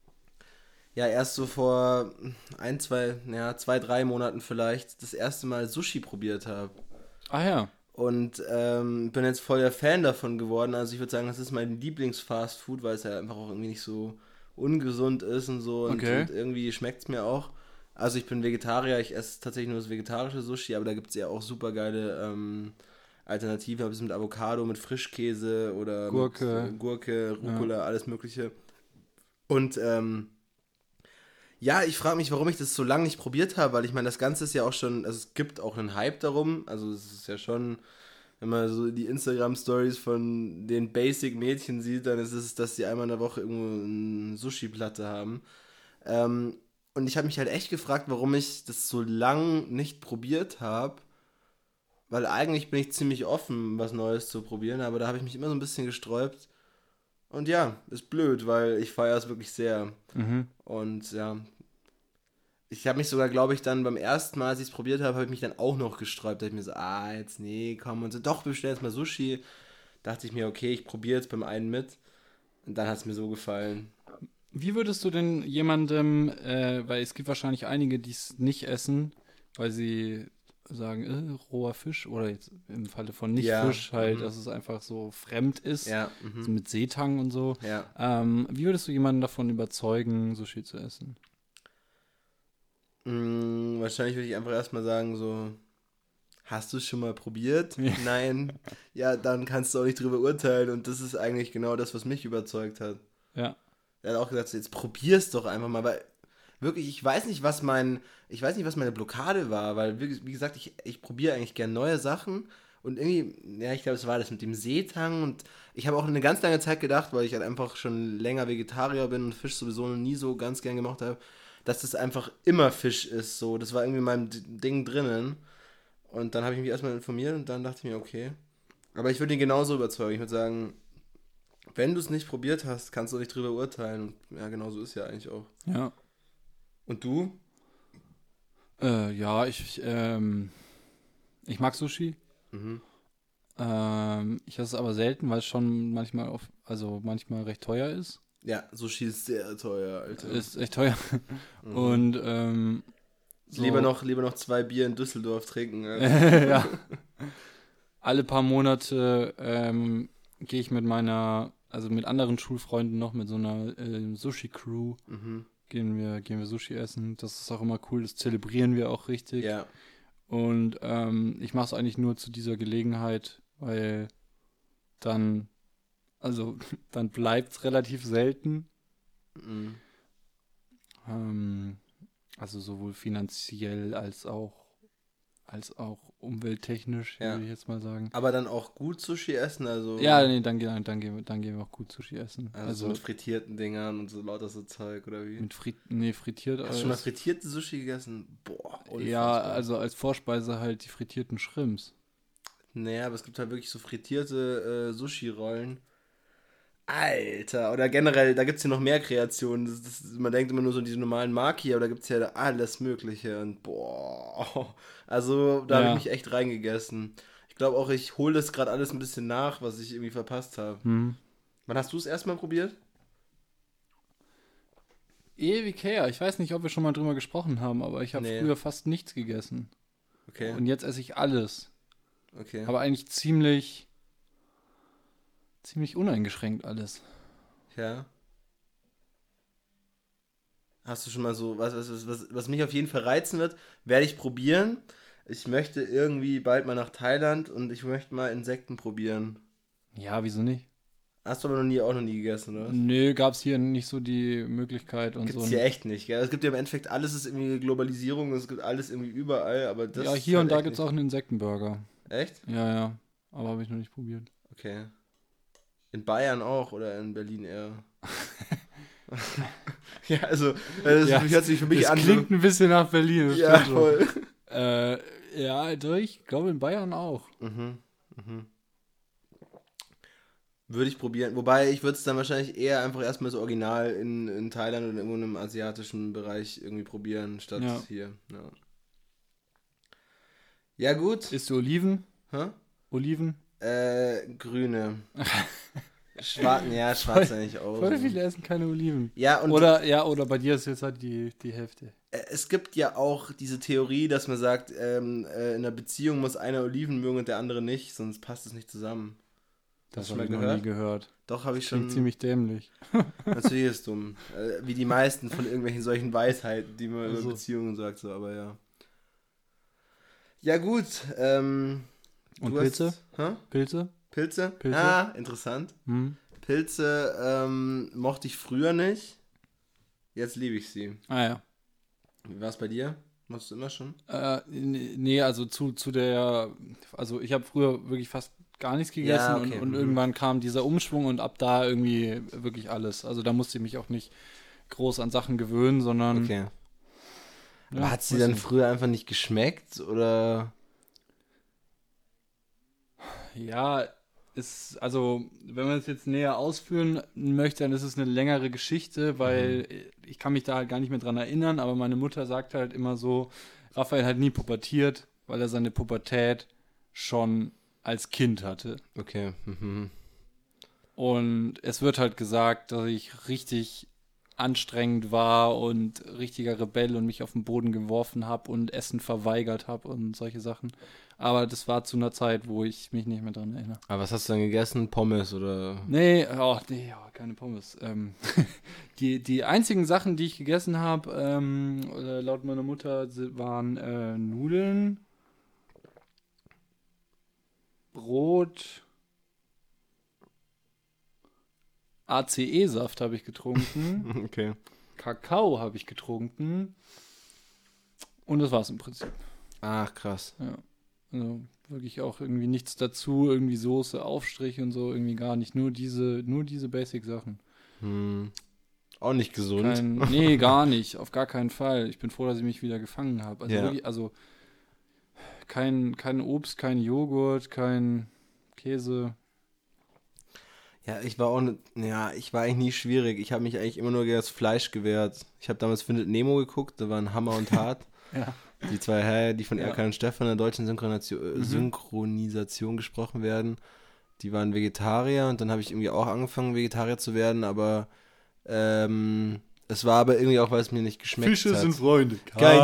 ja erst so vor ein, zwei, ja, zwei, drei Monaten vielleicht das erste Mal Sushi probiert habe. Ah ja, Und ähm, bin jetzt voll der Fan davon geworden. Also ich würde sagen, das ist mein Lieblings-Fast-Food, weil es ja einfach auch irgendwie nicht so ungesund ist und so. Und, Okay. und irgendwie schmeckt es mir auch. Also ich bin Vegetarier, ich esse tatsächlich nur das vegetarische Sushi, aber da gibt es ja auch super geile ähm, Alternativen. Ob es mit Avocado, mit Frischkäse oder Gurke. mit äh, Gurke, Rucola, alles mögliche. Und ähm, ja, ich frage mich, warum ich das so lange nicht probiert habe, weil ich meine, das Ganze ist ja auch schon, also es gibt auch einen Hype darum, also es ist ja schon, wenn man so die Instagram-Stories von den Basic-Mädchen sieht, dann ist es, dass die einmal in der Woche irgendwo eine Sushi-Platte haben. Ähm, und ich habe mich halt echt gefragt, warum ich das so lang nicht probiert habe, weil eigentlich bin ich ziemlich offen, was Neues zu probieren, aber da habe ich mich immer so ein bisschen gesträubt. Und ja, ist blöd, weil ich feiere es wirklich sehr. mhm. Und ja, ich habe mich sogar, glaube ich, dann beim ersten Mal, als ich es probiert habe, habe ich mich dann auch noch gesträubt. Da habe ich mir so, ah, jetzt nee, komm. Und so, doch, bestell jetzt mal Sushi. Dachte ich mir, okay, ich probiere jetzt beim einen mit. Und dann hat es mir so gefallen. Wie würdest du denn jemandem, äh, weil es gibt wahrscheinlich einige, die es nicht essen, weil sie sagen, äh, roher Fisch oder jetzt im Falle von nicht Ja, Fisch halt, mhm. dass es einfach so fremd ist, Ja, so mhm. mit Seetang und so. Ja. Ähm, wie würdest du jemanden davon überzeugen, Sushi zu essen? Mm, wahrscheinlich würde ich einfach erstmal sagen, so, hast du es schon mal probiert? Ja. Nein. Ja, dann kannst du auch nicht drüber urteilen und das ist eigentlich genau das, was mich überzeugt hat. Ja, Er hat auch gesagt, so, jetzt probier's doch einfach mal, weil wirklich, ich weiß nicht, was mein, ich weiß nicht, was meine Blockade war, weil, wie, wie gesagt, ich, ich probiere eigentlich gern neue Sachen und irgendwie, ja, ich glaube, es war das mit dem Seetang und ich habe auch eine ganz lange Zeit gedacht, weil ich halt einfach schon länger Vegetarier bin und Fisch sowieso noch nie so ganz gern gemacht habe, dass das einfach immer Fisch ist, so, das war irgendwie in meinem D- Ding drinnen und dann habe ich mich erstmal informiert und dann dachte ich mir, okay, aber ich würde ihn genauso überzeugen, ich würde sagen, wenn du es nicht probiert hast, kannst du nicht drüber urteilen und ja, genau so ist ja eigentlich auch. ja. Und du? Äh, ja, ich, ähm, ich mag Sushi. Mhm. Ähm, ich esse es aber selten, weil es schon manchmal auf, also manchmal recht teuer ist. Ja, Sushi ist sehr teuer, Alter. Ist echt teuer. Mhm. Und ähm, so, Lieber noch, lieber noch zwei Bier in Düsseldorf trinken. Als ja. Alle paar Monate ähm, gehe ich mit meiner, also mit anderen Schulfreunden noch mit so einer ähm, Sushi-Crew, mhm. gehen wir, gehen wir Sushi essen. Das ist auch immer cool, das zelebrieren wir auch richtig. Ja, Und ähm, ich mache es eigentlich nur zu dieser Gelegenheit, weil dann, also dann bleibt es relativ selten. mhm. Ähm, also sowohl finanziell als auch als auch umwelttechnisch, Ja. würde ich jetzt mal sagen. Aber dann auch gut Sushi essen, also, Ja, nee, dann, gehen- dann, gehen wir, dann gehen wir auch gut Sushi essen. also, Also, mit frittierten Dingern und so lauter so Zeug, oder wie? mit Frit nee, frittiert. Hast du schon mal als- frittierte Sushi gegessen? Boah, Ja, unfassbar. also als Vorspeise halt die frittierten Shrimps. Naja, aber es gibt halt wirklich so frittierte äh, Sushi-Rollen. Alter, oder generell, da gibt es ja noch mehr Kreationen. Das, das, man denkt immer nur so an diese normalen Maki, aber da gibt es ja alles Mögliche. Und boah, also da habe Ja. ich mich echt reingegessen. Ich glaube auch, ich hole das gerade alles ein bisschen nach, was ich irgendwie verpasst habe. Hm. Wann hast du es erstmal probiert? Ewig her. Ich weiß nicht, ob wir schon mal drüber gesprochen haben, aber ich habe Nee. früher fast nichts gegessen. Okay, Und jetzt esse ich alles. okay. Aber eigentlich ziemlich, ziemlich uneingeschränkt alles. Ja. Hast du schon mal so, was, was, was, was mich auf jeden Fall reizen wird, werde ich probieren. Ich möchte irgendwie bald mal nach Thailand und ich möchte mal Insekten probieren. Ja, wieso nicht? Hast du aber noch nie, auch noch nie gegessen, oder was? Nö, gab es hier nicht so die Möglichkeit und Gibt's so. hier echt nicht, gell? Es gibt ja im Endeffekt alles ist irgendwie Globalisierung, es gibt alles irgendwie überall, aber das Ja, ist hier halt und da echt gibt es nicht. auch einen Insektenburger. Echt? Ja, ja. Aber habe ich noch nicht probiert. Okay. In Bayern auch oder in Berlin eher? ja, also, äh, das Ja, hört sich für mich das an. klingt ein bisschen nach Berlin. Das ja, stimmt schon. voll. Äh, ja, also ich glaube in Bayern auch. Mhm, mhm. Würde ich probieren. Wobei, ich würde es dann wahrscheinlich eher einfach erstmal so original in, in Thailand oder irgendwo in einem asiatischen Bereich irgendwie probieren, statt Ja. hier. Ja, ja gut. Isst du Oliven? Hä? Oliven? Äh, grüne. Schwarz, ja, schwarz eigentlich auch. Voll viele essen keine Oliven. Ja, und Oder, ja, oder bei dir ist jetzt halt die, die Hälfte. äh, es gibt ja auch diese Theorie, dass man sagt, ähm, äh, in einer Beziehung muss einer Oliven mögen und der andere nicht, sonst passt es nicht zusammen. Das Hast du habe ich mal noch gehört? nie gehört. Doch, habe ich Klingt schon. ziemlich dämlich. Natürlich ist es dumm. Äh, wie die meisten von irgendwelchen solchen Weisheiten, die man Also. über Beziehungen sagt, so, aber ja. Ja, gut. Ähm, Und du Pilze? Hast, hä? Pilze? Pilze? Pilze? Ah, interessant. Hm? Pilze ähm, mochte ich früher nicht. Jetzt liebe ich sie. Ah ja. Wie war es bei dir? Mochtest du immer schon? Äh, nee, also zu, zu der, also ich habe früher wirklich fast gar nichts gegessen Ja, okay. und, und Mhm. irgendwann kam dieser Umschwung und ab da irgendwie wirklich alles. Also da musste ich mich auch nicht groß an Sachen gewöhnen, sondern Okay. ja, Aber hat sie weiß dann nicht. früher einfach nicht geschmeckt? Oder? Ja, ist, also wenn man es jetzt näher ausführen möchte, dann ist es eine längere Geschichte, weil ich kann mich da halt gar nicht mehr dran erinnern, aber meine Mutter sagt halt immer so, Raphael hat nie pubertiert, weil er seine Pubertät schon als Kind hatte. Okay. Mhm. Und es wird halt gesagt, dass ich richtig anstrengend war und richtiger Rebell und mich auf den Boden geworfen habe und Essen verweigert habe und solche Sachen. Aber das war zu einer Zeit, wo ich mich nicht mehr dran erinnere. Aber was hast du dann gegessen? Pommes oder? Nee, oh, nee, oh, keine Pommes. Ähm, die, die einzigen Sachen, die ich gegessen habe, ähm, äh, laut meiner Mutter, si- waren äh, Nudeln, Brot, A C E-Saft habe ich getrunken, Okay. Kakao habe ich getrunken und das war's im Prinzip. Ach, krass. Ja. Also wirklich auch irgendwie nichts dazu, irgendwie Soße, Aufstrich und so, irgendwie gar nicht. Nur diese, nur diese Basic-Sachen. Hm. Auch nicht gesund. Kein, nee, gar nicht. Auf gar keinen Fall. Ich bin froh, dass ich mich wieder gefangen habe. Also Ja. wirklich, also kein, kein Obst, kein Joghurt, kein Käse. Ja, ich war auch, ne, ja, ich war eigentlich nie schwierig. Ich habe mich eigentlich immer nur gegen das Fleisch gewehrt. Ich habe damals Findet Nemo geguckt, da waren Hammer und Hart. Ja. Die zwei, hä, die von Ja. Erkan und Stefan in der deutschen Synchronisation, äh, Mhm. Synchronisation gesprochen werden. Die waren Vegetarier und dann habe ich irgendwie auch angefangen, Vegetarier zu werden, aber ähm, es war aber irgendwie auch, weil es mir nicht geschmeckt hat. Freunde,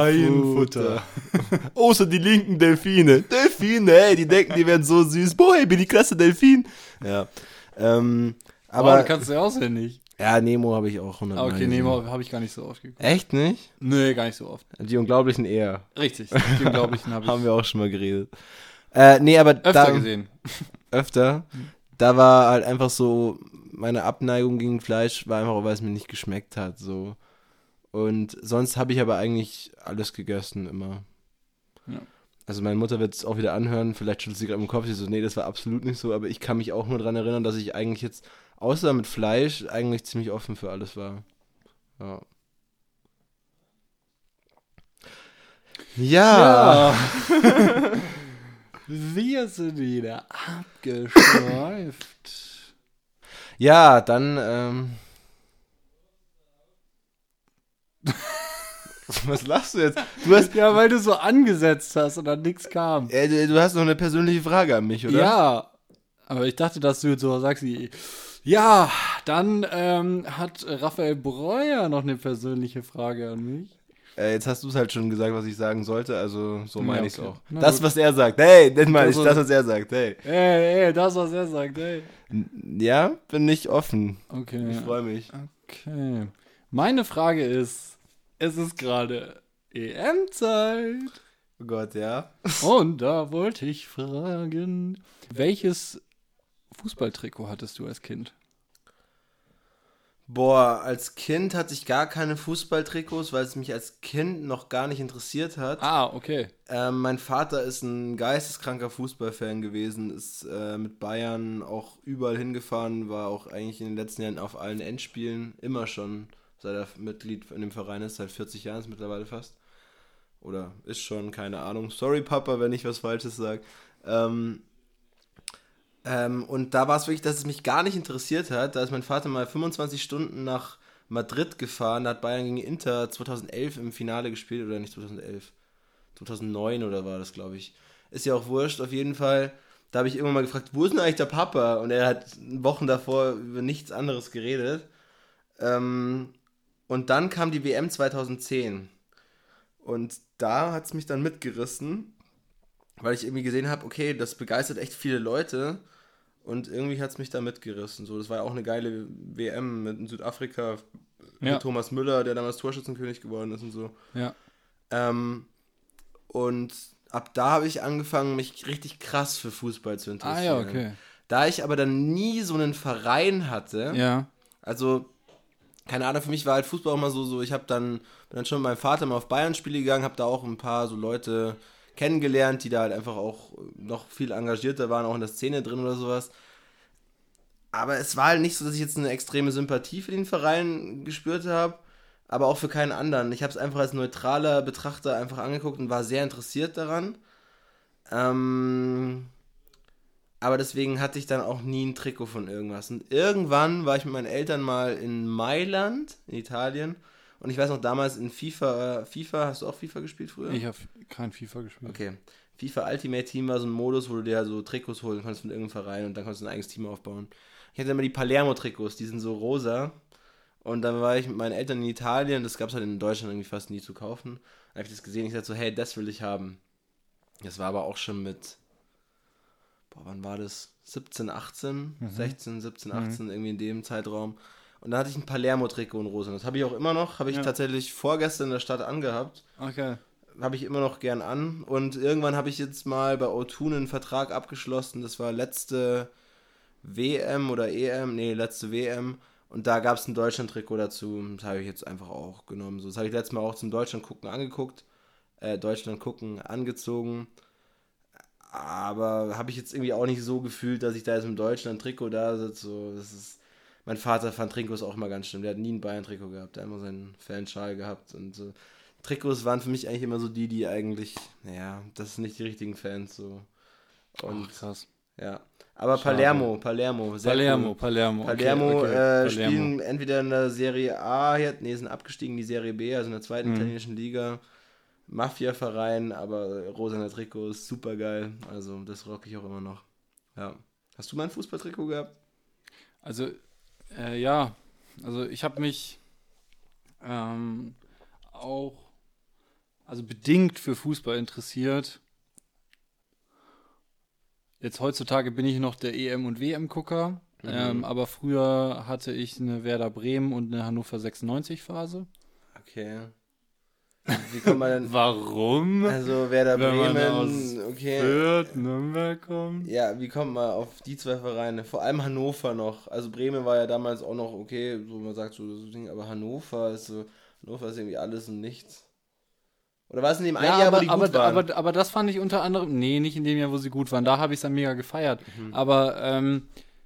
Außer die linken Delfine. Delfine, ey, die denken, die werden so süß. Boah, ich bin die klasse Delfin. Ja. Ähm, Aber aber, du kannst du ja auswendig. ja, Nemo habe ich auch hundert Ah, Mal okay, gesehen. Nemo habe ich gar nicht so oft geguckt. Echt nicht? Nee, gar nicht so oft. Die Unglaublichen eher. Richtig, die Unglaublichen habe ich Haben wir auch schon mal geredet. Äh, nee, aber öfter da, gesehen. öfter. Da war halt einfach so, meine Abneigung gegen Fleisch war einfach, weil es mir nicht geschmeckt hat, so. Und sonst habe ich aber eigentlich alles gegessen, immer. Ja. Also meine Mutter wird es auch wieder anhören, vielleicht schüttelt sie gerade im Kopf, sie so, nee, das war absolut nicht so, aber ich kann mich auch nur daran erinnern, dass ich eigentlich jetzt, außer mit Fleisch, eigentlich ziemlich offen für alles war. Ja. Ja. Ja. Wir sind wieder abgeschweift. Ja, dann, ähm. Was lachst du jetzt? Du hast, Ja, weil du so angesetzt hast und dann nichts kam. äh, du- du hast noch eine persönliche Frage an mich, oder? Ja, aber ich dachte, dass du jetzt so sagst, wie, ja, dann ähm, hat Raphael Breuer noch eine persönliche Frage an mich. Äh, jetzt hast du es halt schon gesagt, was ich sagen sollte, also so Ja, meine ich es okay. auch. Na Das, gut. was er sagt. Hey, das meine ich, Das, das, was- was er sagt. Hey. Ey, ey, das, was er sagt, ey. N- Ja, bin ich offen. Okay. Ich freue mich. Okay. Meine Frage ist, es ist gerade E M-Zeit. Oh Gott, ja. Und da wollte ich fragen, welches Fußballtrikot hattest du als Kind? Boah, als Kind hatte ich gar keine Fußballtrikots, weil es mich als Kind noch gar nicht interessiert hat. Ah, okay. Ähm, mein Vater ist ein geisteskranker Fußballfan gewesen, ist äh, mit Bayern auch überall hingefahren, war auch eigentlich in den letzten Jahren auf allen Endspielen, immer schon, seit er Mitglied in dem Verein ist, seit vierzig Jahren ist mittlerweile fast. Oder ist schon, keine Ahnung. Sorry, Papa, wenn ich was Falsches sage. Ähm, ähm, und da war es wirklich, dass es mich gar nicht interessiert hat. Da ist mein Vater mal fünfundzwanzig Stunden nach Madrid gefahren, da hat Bayern gegen Inter zweitausendelf im Finale gespielt, oder nicht zweitausendelf? zweitausendneun oder war das, glaube ich. Ist ja auch wurscht, auf jeden Fall. Da habe ich irgendwann mal gefragt, wo ist denn eigentlich der Papa? Und er hat Wochen davor über nichts anderes geredet. Ähm, und dann kam die W M zweitausendzehn. Und da hat es mich dann mitgerissen, weil ich irgendwie gesehen habe, okay, das begeistert echt viele Leute. Und irgendwie hat es mich da mitgerissen. So, das war ja auch eine geile W M mit in Südafrika, Ja. mit Thomas Müller, der damals Torschützenkönig geworden ist und so. Ja. Ähm, und ab da habe ich angefangen, mich richtig krass für Fußball zu interessieren. Ah ja, okay. Da ich aber dann nie so einen Verein hatte, Ja. also, keine Ahnung, für mich war halt Fußball auch mal so, so ich habe dann, bin dann schon mit meinem Vater mal auf Bayern-Spiele gegangen, habe da auch ein paar so Leute kennengelernt, die da halt einfach auch noch viel engagierter waren, auch in der Szene drin oder sowas. Aber es war halt nicht so, dass ich jetzt eine extreme Sympathie für den Verein gespürt habe, aber auch für keinen anderen. Ich habe es einfach als neutraler Betrachter einfach angeguckt und war sehr interessiert daran. Ähm, aber deswegen hatte ich dann auch nie ein Trikot von irgendwas. Und irgendwann war ich mit meinen Eltern mal in Mailand, in Italien. Und ich weiß noch, damals in FIFA, FIFA, hast du auch FIFA gespielt früher? Ich habe kein FIFA gespielt. Okay. FIFA Ultimate Team war so ein Modus, wo du dir so Trikots holen konntest von irgendeinem Verein und dann konntest du ein eigenes Team aufbauen. Ich hatte immer die Palermo-Trikots, die sind so rosa Und dann war ich mit meinen Eltern in Italien, das gab es halt in Deutschland irgendwie fast nie zu kaufen. Dann habe ich das gesehen, ich sagte so, hey, das will ich haben. Das war aber auch schon mit, boah, wann war das? siebzehn, achtzehn, mhm. sechzehn, siebzehn, achtzehn, mhm. irgendwie in dem Zeitraum. Und da hatte ich ein Palermo-Trikot in rosa. Das habe ich auch immer noch, habe ich ja. tatsächlich vorgestern in der Stadt angehabt. Okay. Habe ich immer noch gern an. Und irgendwann habe ich jetzt mal bei O zwei einen Vertrag abgeschlossen. Das war letzte W M oder E M, nee, letzte W M. Und da gab es ein Deutschland-Trikot dazu. Das habe ich jetzt einfach auch genommen. So, das habe ich letztes Mal auch zum Deutschland-Gucken angeguckt. Äh, Deutschland-Gucken angezogen. Aber habe ich jetzt irgendwie auch nicht so gefühlt, dass ich da jetzt im Deutschland-Trikot da sitze. So, das ist... Mein Vater fand Trikots auch immer ganz schlimm. Der hat nie ein Bayern-Trikot gehabt. Der hat immer seinen Fanschal gehabt. Und so. Trikots waren für mich eigentlich immer so die, die eigentlich, naja, das sind nicht die richtigen Fans. So. Und, Ach, krass. Ja. Aber Schade. Palermo, Palermo. Sehr Palermo, cool. Palermo. Palermo okay, okay. Äh, Palermo. spielen entweder in der Serie A, jetzt, nee, sind abgestiegen in die Serie B, also in der zweiten mhm. italienischen Liga. Mafia-Verein, aber rosaner Trikot ist super geil. Also das rocke ich auch immer noch. Ja. Hast du mal ein Fußballtrikot gehabt? Also, äh, ja. Also ich habe mich ähm, auch also bedingt für Fußball interessiert. Jetzt heutzutage bin ich noch der E M- und W M-Gucker, mhm. ähm, aber früher hatte ich eine Werder Bremen und eine Hannover sechsundneunzig-Phase. Okay. Wie kommt man denn... Warum? Also Werder Wenn Bremen, man aus okay. Fürth, Nürnberg kommt. Ja, wie kommt man auf die zwei Vereine? Vor allem Hannover noch. Also Bremen war ja damals auch noch okay, so man sagt so das Ding, aber Hannover ist so, Hannover ist irgendwie alles und nichts. Oder war es in dem einen ja, Jahr, aber, wo die gut aber, waren? Aber, aber das fand ich unter anderem, nee, nicht in dem Jahr, wo sie gut waren, da habe ich es dann mega gefeiert. Mhm. Aber, ähm,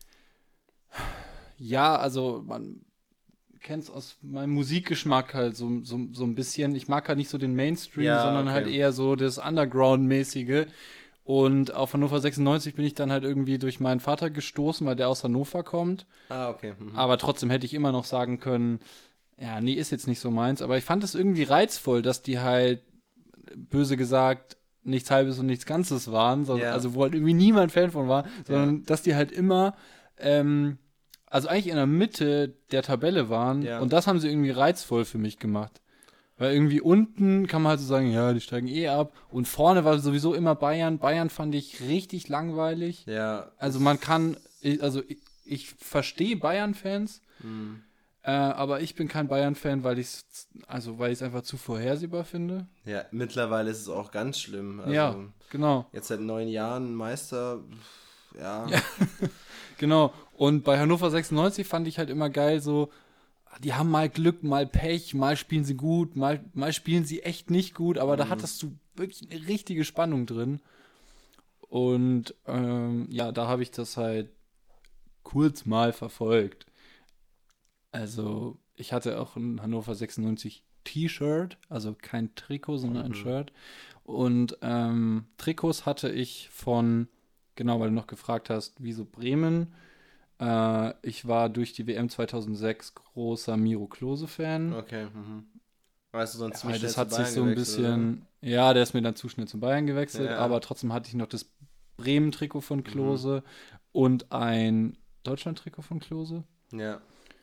ja, also man kennt es aus meinem Musikgeschmack halt so, so, so ein bisschen. Ich mag halt nicht so den Mainstream, Ja, sondern okay. halt eher so das Underground-mäßige. Und auf Hannover sechsundneunzig bin ich dann halt irgendwie durch meinen Vater gestoßen, weil der aus Hannover kommt. Ah, okay. Mhm. Aber trotzdem hätte ich immer noch sagen können, ja, nee, ist jetzt nicht so meins. Aber ich fand es irgendwie reizvoll, dass die halt, böse gesagt, nichts Halbes und nichts Ganzes waren. Sondern, Ja. Also wo halt irgendwie niemand Fan von war. Sondern Ja. dass die halt immer... Ähm, also eigentlich in der Mitte der Tabelle waren Ja. und das haben sie irgendwie reizvoll für mich gemacht. Weil irgendwie unten kann man halt so sagen, ja, die steigen eh ab und vorne war sowieso immer Bayern. Bayern fand ich richtig langweilig. Ja. Also man kann, also ich, ich verstehe Bayern-Fans, Mhm. äh, aber ich bin kein Bayern-Fan, weil ich es also weil ich es einfach zu vorhersehbar finde. Ja, mittlerweile ist es auch ganz schlimm. Also ja, genau. Jetzt seit neun Jahren Meister, ja. Ja. Genau. Und bei Hannover sechsundneunzig fand ich halt immer geil, so, die haben mal Glück, mal Pech, mal spielen sie gut, mal, mal spielen sie echt nicht gut, aber mhm. da hattest du wirklich eine richtige Spannung drin. Und ähm, ja, da habe ich das halt kurz mal verfolgt. Also, ich hatte auch ein Hannover sechsundneunzig T-Shirt, also kein Trikot, sondern ein Mhm. Shirt. Und ähm, Trikots hatte ich von, genau, weil du noch gefragt hast, wieso Bremen? Äh, ich war durch die W M zweitausendsechs großer Miro Klose-Fan. Okay. Mhm. Weißt du, sonst Ja, weil das hat sich so ein bisschen, oder? Ja, der ist mir dann zu schnell zu Bayern gewechselt, Ja. aber trotzdem hatte ich noch das Bremen-Trikot von Klose mhm. und ein Deutschland-Trikot von Klose. Ja.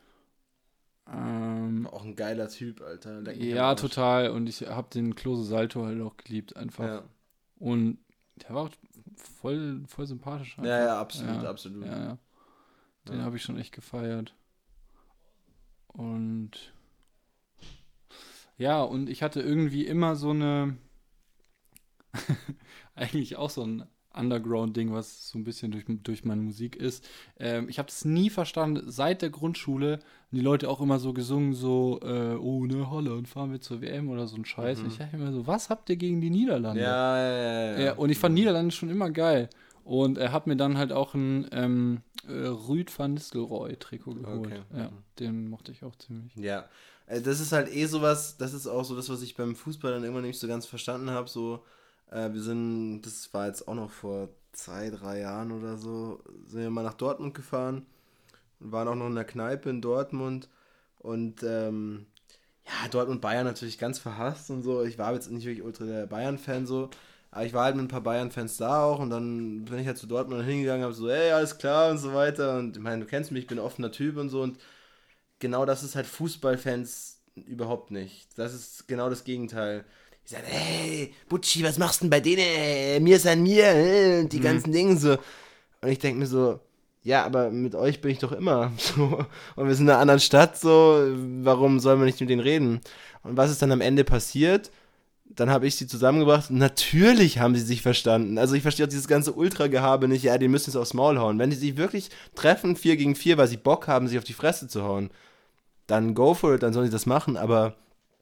Ähm, auch ein geiler Typ, Alter. Leck mich ja, am Arsch. total. Und ich habe den Klose Salto halt auch geliebt, einfach. Ja. Und der war auch voll, voll sympathisch. Einfach. Ja, ja, absolut, ja, absolut. Ja, ja. Den Ja. habe ich schon echt gefeiert. Und ja, und ich hatte irgendwie immer so eine eigentlich auch so ein Underground-Ding, was so ein bisschen durch, durch meine Musik ist. Ähm, ich habe das nie verstanden. Seit der Grundschule haben die Leute auch immer so gesungen, so, äh, oh, ne, Holland, fahren wir zur W M oder so ein Scheiß. Mhm. Und ich dachte immer so, was habt ihr gegen die Niederlande? Ja, ja, ja. ja. Ja, und ich fand Niederlande schon immer geil. Und er hat mir dann halt auch ein ähm, äh, Ruud van Nistelrooy-Trikot geholt. Okay. Ja, Mhm. den mochte ich auch ziemlich. Ja, äh, das ist halt eh sowas, das ist auch so das, was ich beim Fußball dann immer nicht so ganz verstanden habe, so, äh, wir sind, das war jetzt auch noch vor zwei, drei Jahren oder so, sind wir mal nach Dortmund gefahren und waren auch noch in der Kneipe in Dortmund und, ähm, ja, Dortmund Bayern natürlich ganz verhasst und so, ich war jetzt nicht wirklich ultra der Bayern-Fan so, aber ich war halt mit ein paar Bayern-Fans da auch und dann bin ich halt zu Dortmund hingegangen, habe so, ey, alles klar und so weiter und ich meine, du kennst mich, ich bin ein offener Typ und so und genau das ist halt Fußballfans überhaupt nicht. Das ist genau das Gegenteil. Die sagen, hey, Butschi, was machst du denn bei denen? Ey? Mir ist an mir, äh, und die Mhm. ganzen Dinge so. Und ich denke mir so, ja, aber mit euch bin ich doch immer so. Und wir sind in einer anderen Stadt, so, warum sollen wir nicht mit denen reden? Und was ist dann am Ende passiert? Dann habe ich sie zusammengebracht. Natürlich haben sie sich verstanden. Also ich verstehe auch dieses ganze Ultra-Gehabe nicht. Ja, die müssen es aufs Maul hauen. Wenn die sich wirklich treffen, vier gegen vier, weil sie Bock haben, sich auf die Fresse zu hauen, dann go for it, dann sollen sie das machen. Aber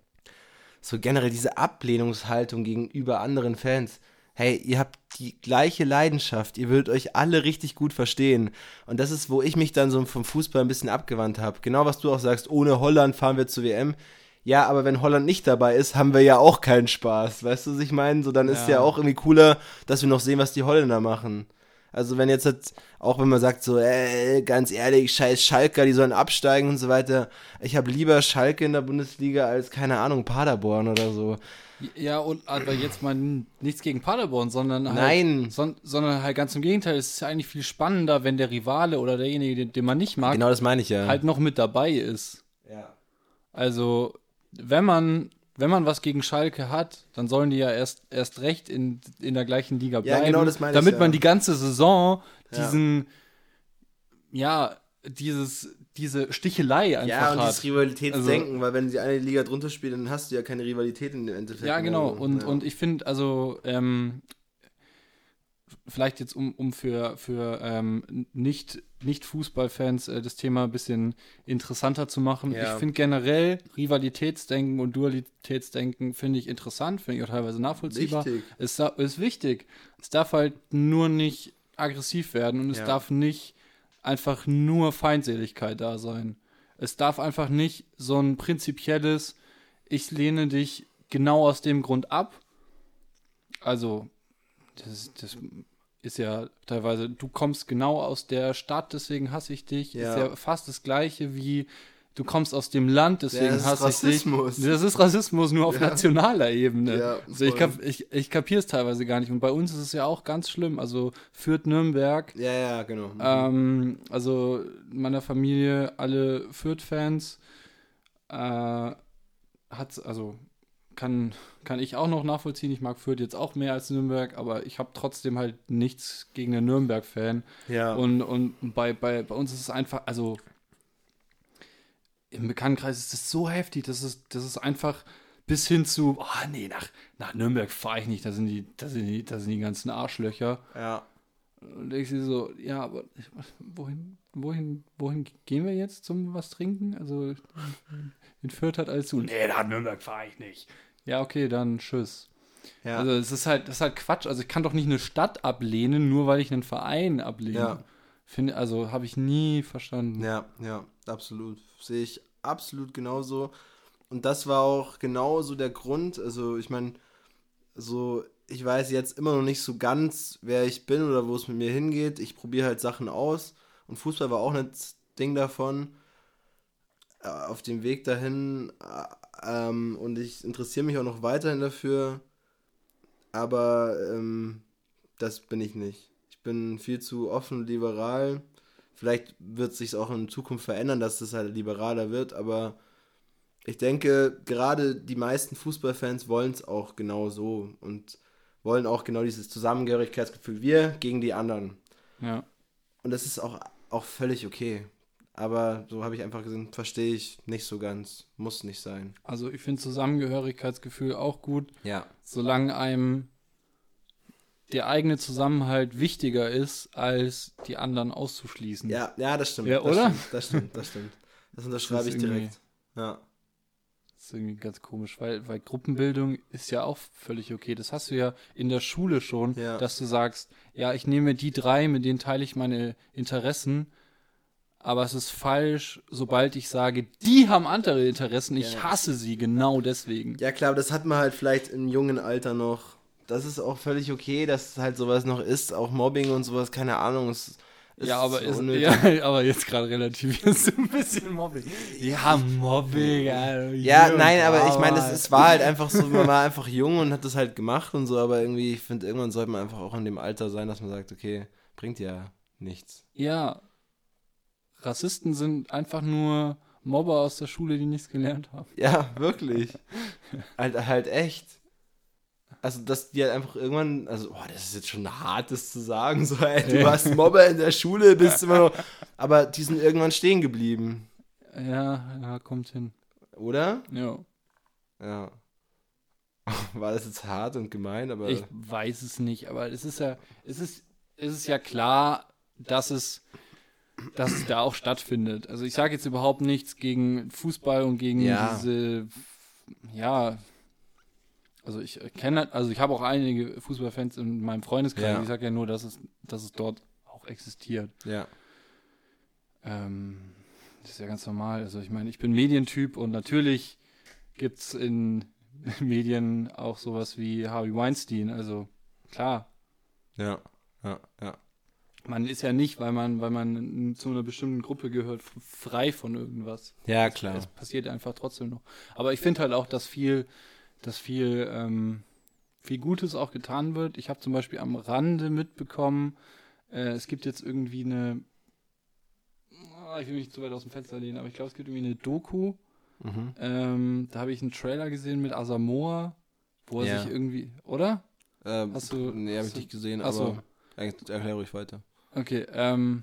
so generell diese Ablehnungshaltung gegenüber anderen Fans. Hey, ihr habt die gleiche Leidenschaft. Ihr würdet euch alle richtig gut verstehen. Und das ist, wo ich mich dann so vom Fußball ein bisschen abgewandt habe. Genau, was du auch sagst. Ohne Holland fahren wir zur W M. Ja, aber wenn Holland nicht dabei ist, haben wir ja auch keinen Spaß. Weißt du, was ich meine? So, dann ist Ja. ja auch irgendwie cooler, dass wir noch sehen, was die Holländer machen. Also wenn jetzt, halt, auch wenn man sagt so, ey, ganz ehrlich, scheiß Schalker, die sollen absteigen und so weiter. Ich habe lieber Schalke in der Bundesliga als, keine Ahnung, Paderborn oder so. Ja, und aber jetzt mal n- nichts gegen Paderborn, sondern halt, Nein. Son, sondern halt ganz im Gegenteil. Es ist ja eigentlich viel spannender, wenn der Rivale oder derjenige, den, den man nicht mag, Genau das meine ich ja. halt noch mit dabei ist. Ja. Also, wenn man, wenn man was gegen Schalke hat, dann sollen die ja erst, erst recht in, in der gleichen Liga Ja, bleiben, genau das meine ich, damit ja. man die ganze Saison Ja. diesen, ja, dieses, diese Stichelei einfach Ja, und hat. dieses Rivalitätsdenken, weil wenn die eine Liga drunter spielt, dann hast du ja keine Rivalität im Endeffekt. Ja, mehr. genau. Und, ja. und ich finde, also, ähm, vielleicht jetzt, um, um für, für ähm, nicht, nicht Fußballfans äh, das Thema ein bisschen interessanter zu machen. Ja. Ich finde generell Rivalitätsdenken und Dualitätsdenken finde ich interessant, finde ich auch teilweise nachvollziehbar. Wichtig. Es da- ist wichtig. Es darf halt nur nicht aggressiv werden und es Ja. darf nicht einfach nur Feindseligkeit da sein. Es darf einfach nicht so ein prinzipielles, ich lehne dich genau aus dem Grund ab. Also, das, das ist ja teilweise, du kommst genau aus der Stadt, deswegen hasse ich dich. Ja. Ist ja fast das Gleiche wie, du kommst aus dem Land, deswegen Ja, das ist hasse Rassismus. ich dich. Das ist Rassismus, nur auf Ja. nationaler Ebene. Ja, also ich, voll. kap, ich, ich kapiere es teilweise gar nicht. Und bei uns ist es ja auch ganz schlimm. Also Fürth, Nürnberg, Ja, ja, genau. ähm, also in meiner Familie alle Fürth-Fans, äh, hat, also kann, kann ich auch noch nachvollziehen. Ich mag Fürth jetzt auch mehr als Nürnberg, aber ich habe trotzdem halt nichts gegen den Nürnberg-Fan. ja. Und, und bei, bei, bei uns ist es einfach, also im Bekanntenkreis ist es so heftig, dass es, das ist einfach bis hin zu, oh nee, nach, nach Nürnberg fahre ich nicht, da sind die, da sind die, da sind die ganzen Arschlöcher. ja. Und ich sehe so, ja, aber wohin, wohin, wohin gehen wir jetzt zum was trinken? Also in Fürth hat alles zu. Nee, nach Nürnberg fahre ich nicht. Ja, okay, dann tschüss. Ja. Also es ist halt, das ist halt Quatsch. Also ich kann doch nicht eine Stadt ablehnen, nur weil ich einen Verein ablehne. Ja. Finde, also habe ich nie verstanden. Ja, ja, absolut. Sehe ich absolut genauso. Und das war auch genauso der Grund. Also, ich meine, so, ich weiß jetzt immer noch nicht so ganz, wer ich bin oder wo es mit mir hingeht. Ich probiere halt Sachen aus. Und Fußball war auch ein Ding davon. Äh, auf dem Weg dahin. Äh, ähm, und ich interessiere mich auch noch weiterhin dafür. Aber ähm, das bin ich nicht. Ich bin viel zu offen und liberal. Vielleicht wird es sich auch in Zukunft verändern, dass es halt liberaler wird, aber ich denke, gerade die meisten Fußballfans wollen es auch genau so und wollen auch genau dieses Zusammengehörigkeitsgefühl. Wir gegen die anderen. Ja. Und das ist auch, auch völlig okay. Aber so habe ich einfach gesagt, verstehe ich nicht so ganz. Muss nicht sein. Also ich finde Zusammengehörigkeitsgefühl auch gut, Ja. solange einem der eigene Zusammenhalt wichtiger ist, als die anderen auszuschließen. Ja, ja, das stimmt. Ja, das oder? Stimmt, das stimmt, das stimmt. Das unterschreibe Das ich ist irgendwie- direkt. Ja. Das ist irgendwie ganz komisch, weil, weil Gruppenbildung ist ja auch völlig okay. Das hast du ja in der Schule schon, Ja. dass du sagst, ja, ich nehme die drei, mit denen teile ich meine Interessen, aber es ist falsch, sobald ich sage, die haben andere Interessen, ich Ja. hasse sie genau deswegen. Ja klar, aber das hat man halt vielleicht im jungen Alter noch. Das ist auch völlig okay, dass halt sowas noch ist, auch Mobbing und sowas, keine Ahnung. Es ist Ja, aber, so ist, unnötig. ja, aber jetzt gerade relativierst du ein bisschen Mobbing. Ja, Mobbing. Also Ja, hier nein, und aber da ich meine, mal. es es war halt einfach so, man war einfach jung und hat das halt gemacht und so, aber irgendwie, ich finde, irgendwann sollte man einfach auch in dem Alter sein, dass man sagt, okay, bringt ja nichts. Ja, Rassisten sind einfach nur Mobber aus der Schule, die nichts gelernt haben. Ja, wirklich. halt, halt echt. Also, dass die halt einfach irgendwann, also, oh, das ist jetzt schon hart, das zu sagen, so, ey, du warst Mobber in der Schule, bist immer noch, aber die sind irgendwann stehen geblieben. Ja, ja, kommt hin. Oder? Ja. Ja. War das jetzt hart und gemein, aber... Ich weiß es nicht, aber es ist ja, es ist, es ist ja klar, dass es, dass es da auch stattfindet. Also ich sage jetzt überhaupt nichts gegen Fußball und gegen Ja. diese, ja, also ich kenne, also ich habe auch einige Fußballfans in meinem Freundeskreis. Ja. Ich sage ja nur, dass es, dass es dort auch existiert. Ja. Ähm, das ist ja ganz normal. Also ich meine, ich bin Medientyp und natürlich gibt es in Medien auch sowas wie Harvey Weinstein. Also klar, Ja. Ja. Ja. man ist ja nicht, weil man, weil man zu einer bestimmten Gruppe gehört, f- frei von irgendwas. Ja, klar. Es passiert einfach trotzdem noch. Aber ich finde halt auch, dass viel, dass viel, ähm, viel Gutes auch getan wird. Ich habe zum Beispiel am Rande mitbekommen, äh, es gibt jetzt irgendwie eine, ah, ich will mich nicht zu weit aus dem Fenster lehnen, aber ich glaube, es gibt irgendwie eine Doku. Mhm. Ähm, da habe ich einen Trailer gesehen mit Asamoah, wo er Ja. sich irgendwie, oder? Ähm, Hast du- nee, habe hast ich du- nicht gesehen, Ach so. aber eigentlich erklär ruhig weiter. Okay, ähm,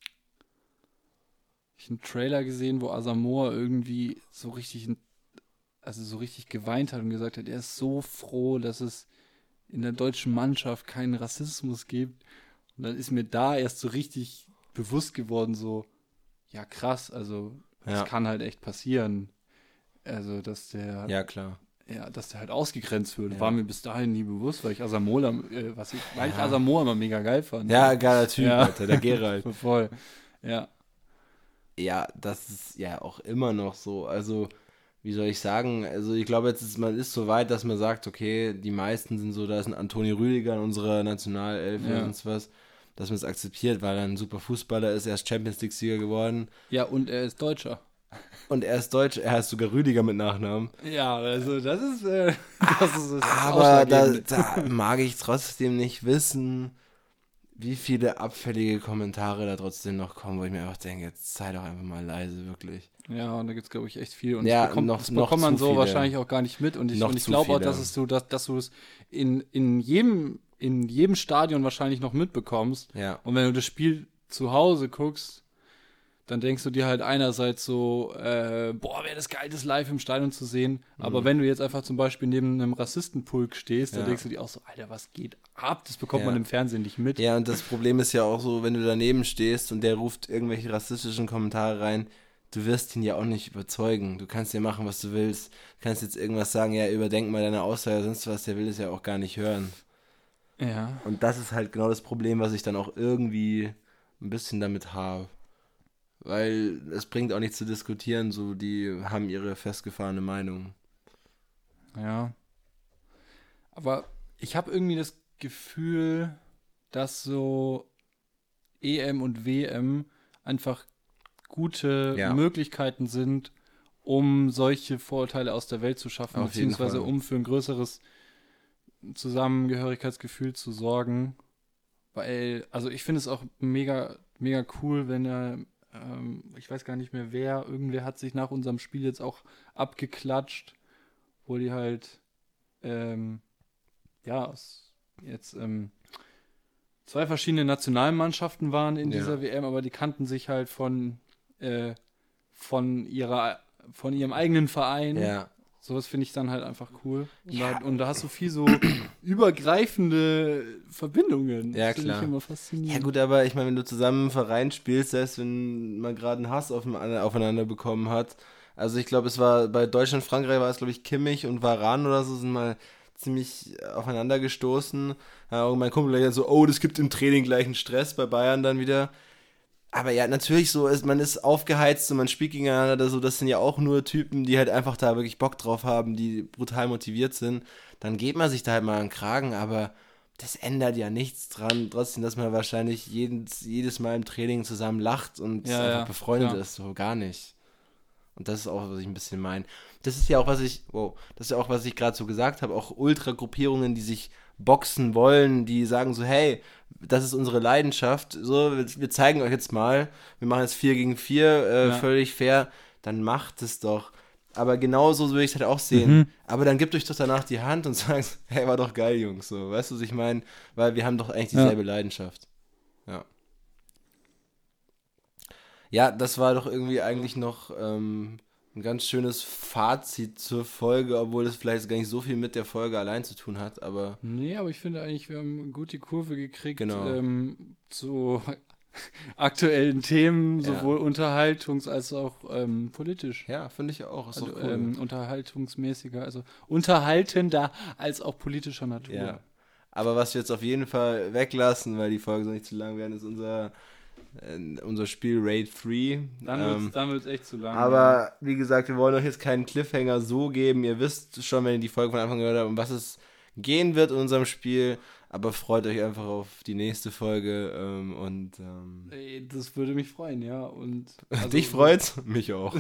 ich habe einen Trailer gesehen, wo Asamoah irgendwie so richtig, also so richtig geweint hat und gesagt hat, er ist so froh, dass es in der deutschen Mannschaft keinen Rassismus gibt. Und dann ist mir da erst so richtig bewusst geworden, so, ja krass, also das Ja. kann halt echt passieren. Also, dass der, Ja, klar. ja, dass der halt ausgegrenzt wird. Ja. War mir bis dahin nie bewusst, weil ich Asamoah, äh, was ich, weil ich Ja. Asamoah immer mega geil fand. Ja, geiler Typ, Ja. Alter, der Gerald. Voll. Ja. Ja, das ist ja auch immer noch so. Also, wie soll ich sagen? Also, ich glaube, jetzt ist man ist so weit, dass man sagt, okay, die meisten sind so, da ist ein Antonio Rüdiger in unserer Nationalelf Ja. und so was, dass man es akzeptiert, weil er ein super Fußballer ist, er ist Champions League-Sieger geworden Ja, und er ist Deutscher. und er ist Deutsch, er heißt sogar Rüdiger mit Nachnamen. Ja, also das ist, äh, das ist, das ist Aber da, ausschlaggebend. da mag ich trotzdem nicht wissen, wie viele abfällige Kommentare da trotzdem noch kommen, wo ich mir einfach denke, jetzt sei doch einfach mal leise, wirklich. Ja, und da gibt es, glaube ich, echt viel. Und Ja, das bekommt, noch- das noch bekommt man zu so viele. wahrscheinlich auch gar nicht mit. Und ich, Noch und ich zu glaube auch, viele. dass es du, dass, dass du es in, in jedem, in jedem Stadion wahrscheinlich noch mitbekommst. Ja. Und wenn du das Spiel zu Hause guckst, dann denkst du dir halt einerseits so, äh, boah, wäre das geil, das live im Stadion zu sehen. Aber wenn du jetzt einfach zum Beispiel neben einem Rassistenpulk stehst, dann Ja. denkst du dir auch so, Alter, was geht ab? Das bekommt Ja. man im Fernsehen nicht mit. Ja, und das Problem ist ja auch so, wenn du daneben stehst und der ruft irgendwelche rassistischen Kommentare rein, du wirst ihn ja auch nicht überzeugen. Du kannst ja machen, was du willst. Du kannst jetzt irgendwas sagen, ja, überdenk mal deine Aussage, sonst was, der will es ja auch gar nicht hören. Ja. Und das ist halt genau das Problem, was ich dann auch irgendwie ein bisschen damit habe. Weil es bringt auch nichts zu diskutieren, so die haben ihre festgefahrene Meinung. Ja. Aber ich habe irgendwie das Gefühl, dass so E M und W M einfach gute Ja. Möglichkeiten sind, um solche Vorurteile aus der Welt zu schaffen, Auf jeden beziehungsweise Fall. um für ein größeres Zusammengehörigkeitsgefühl zu sorgen. Weil, also ich finde es auch mega, mega cool, wenn er, ähm, ich weiß gar nicht mehr wer, irgendwer hat sich nach unserem Spiel jetzt auch abgeklatscht, wo die halt, ähm, ja, aus jetzt ähm, zwei verschiedene Nationalmannschaften waren in Ja. dieser W M, aber die kannten sich halt von, äh, von ihrer, von ihrem eigenen Verein. Ja. Sowas finde ich dann halt einfach cool. Und, Ja. da, und da hast du viel so übergreifende Verbindungen. Ja, Das finde klar. ich immer faszinierend. Ja gut, aber ich meine, wenn du zusammen im Verein spielst, selbst wenn man gerade einen Hass auf, aufeinander bekommen hat. Also ich glaube, es war bei Deutschland, Frankreich war es, glaube ich, Kimmich und Varane oder so, sind mal ziemlich aufeinander gestoßen. Ja, und mein Kumpel gleich so, oh, das gibt im Training gleich einen Stress bei Bayern dann wieder. Aber ja, natürlich so, ist, man ist aufgeheizt und man spielt gegeneinander, so, das sind ja auch nur Typen, die halt einfach da wirklich Bock drauf haben, die brutal motiviert sind. Dann geht man sich da halt mal an den Kragen, aber das ändert ja nichts dran, trotzdem, dass man wahrscheinlich jedes, jedes Mal im Training zusammen lacht und Ja, einfach ja, befreundet klar. ist, so gar nicht. Und das ist auch, was ich ein bisschen meine. Das ist ja auch, was ich, wow, das ist ja auch, was ich gerade so gesagt habe, auch Ultra-Gruppierungen, die sich boxen wollen, die sagen so, hey, das ist unsere Leidenschaft, so, wir, wir zeigen euch jetzt mal, wir machen jetzt vier gegen vier, äh, Ja. völlig fair, dann macht es doch. Aber genauso würde ich es halt auch sehen. Mhm. Aber dann gebt euch doch danach die Hand und sagt, hey, war doch geil, Jungs. So, weißt du, was ich meine? Weil wir haben doch eigentlich dieselbe ja. Leidenschaft. Ja. Ja, das war doch irgendwie eigentlich noch ähm, ein ganz schönes Fazit zur Folge, obwohl es vielleicht gar nicht so viel mit der Folge allein zu tun hat, aber... Nee, aber ich finde eigentlich, wir haben gut die Kurve gekriegt genau. ähm, zu aktuellen Themen, sowohl ja. unterhaltungs- als auch ähm, politisch. Ja, finde ich auch. Ist also, doch cool. ähm, unterhaltungsmäßiger, also unterhaltender als auch politischer Natur. Ja. Aber was wir jetzt auf jeden Fall weglassen, weil die Folge soll nicht zu lang werden, ist unser... unser Spiel Raid drei. Dann wird es ähm, echt zu lang. Aber ja. wie gesagt, wir wollen euch jetzt keinen Cliffhanger so geben. Ihr wisst schon, wenn ihr die Folge von Anfang gehört habt, um was es gehen wird in unserem Spiel. Aber freut euch einfach auf die nächste Folge. Ähm, und ähm, Ey, das würde mich freuen, ja. Und also, dich freut's? Mich auch.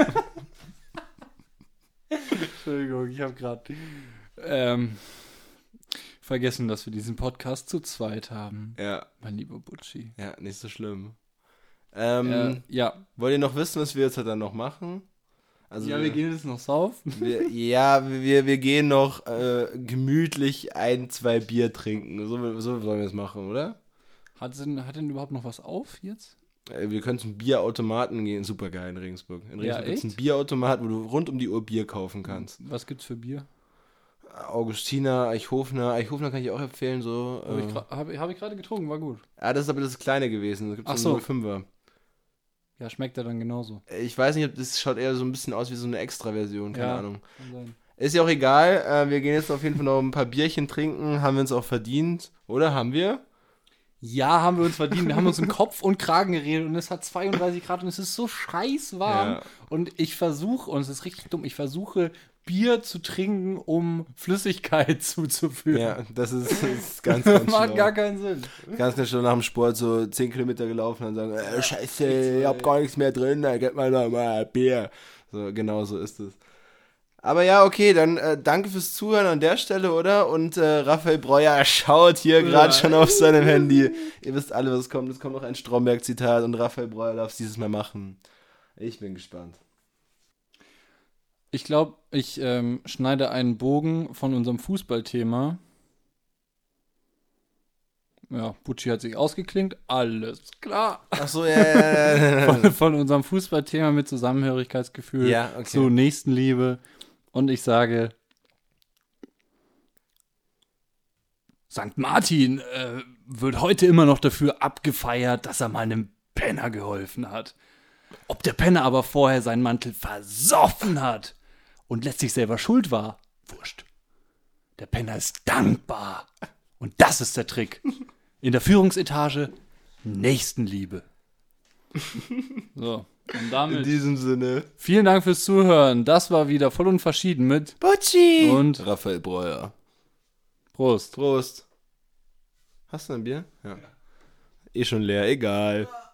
Entschuldigung, ich habe gerade ähm, vergessen, dass wir diesen Podcast zu zweit haben. Ja. Mein lieber Butschi. Ja, nicht so schlimm. Ähm, äh, ja. Wollt ihr noch wissen, was wir jetzt halt dann noch machen? Also, ja, wir gehen jetzt noch saufen. Wir, ja, wir, wir gehen noch äh, gemütlich ein, zwei Bier trinken. So, so sollen wir es machen, oder? Hat denn, hat denn überhaupt noch was auf jetzt? Äh, wir können zum Bierautomaten gehen. Super geil in Regensburg. In Regensburg ja, gibt es einen Bierautomat, wo du rund um die Uhr Bier kaufen kannst. Was gibt's für Bier? Augustiner, Eichhofner. Eichhofner kann ich auch empfehlen. So, Habe äh, ich, hab, hab ich gerade getrunken, war gut. Ah, das ist aber das kleine gewesen. Da gibt es so. null Komma fünfer. Ja, schmeckt er dann genauso. Ich weiß nicht, ob das schaut eher so ein bisschen aus wie so eine Extra-Version, keine ja, Ahnung. Kann sein. Ist ja auch egal, äh, wir gehen jetzt auf jeden Fall noch ein paar Bierchen trinken, haben wir uns auch verdient, oder? Haben wir? Ja, haben wir uns verdient. Wir haben uns im Kopf und Kragen geredet und es hat zweiunddreißig Grad und es ist so scheiß warm. Ja. Und ich versuche, und es ist richtig dumm, ich versuche Bier zu trinken, um Flüssigkeit zuzuführen. Ja, das ist, das ist ganz, ganz Macht gar keinen Sinn. Ganz, ganz schön nach dem Sport so zehn Kilometer gelaufen und dann sagen, äh, scheiße, ich hab gar nichts mehr drin, da geht mal noch mal Bier. So, genau so ist es. Aber ja, okay, dann äh, danke fürs Zuhören an der Stelle, oder? Und äh, Raphael Breuer schaut hier gerade schon auf seinem Handy. Ihr wisst alle, was kommt. Es kommt noch ein Stromberg-Zitat und Raphael Breuer darf es dieses Mal machen. Ich bin gespannt. Ich glaube, ich ähm, schneide einen Bogen von unserem Fußballthema. Ja, Butschi hat sich ausgeklinkt. Alles klar. Ach so, ja, ja, ja. von, von unserem Fußballthema mit Zusammenhörigkeitsgefühl ja, okay. zu Nächstenliebe. Und ich sage, Sankt Martin äh, wird heute immer noch dafür abgefeiert, dass er mal einem Penner geholfen hat. Ob der Penner aber vorher seinen Mantel versoffen hat und letztlich selber schuld war, wurscht. Der Penner ist dankbar. Und das ist der Trick. In der Führungsetage Nächstenliebe. So, und damit in diesem Sinne. Vielen Dank fürs Zuhören. Das war wieder voll und verschieden mit Butschi und Raphael Breuer. Prost. Prost. Hast du ein Bier? Ja. ja. Eh schon leer, egal.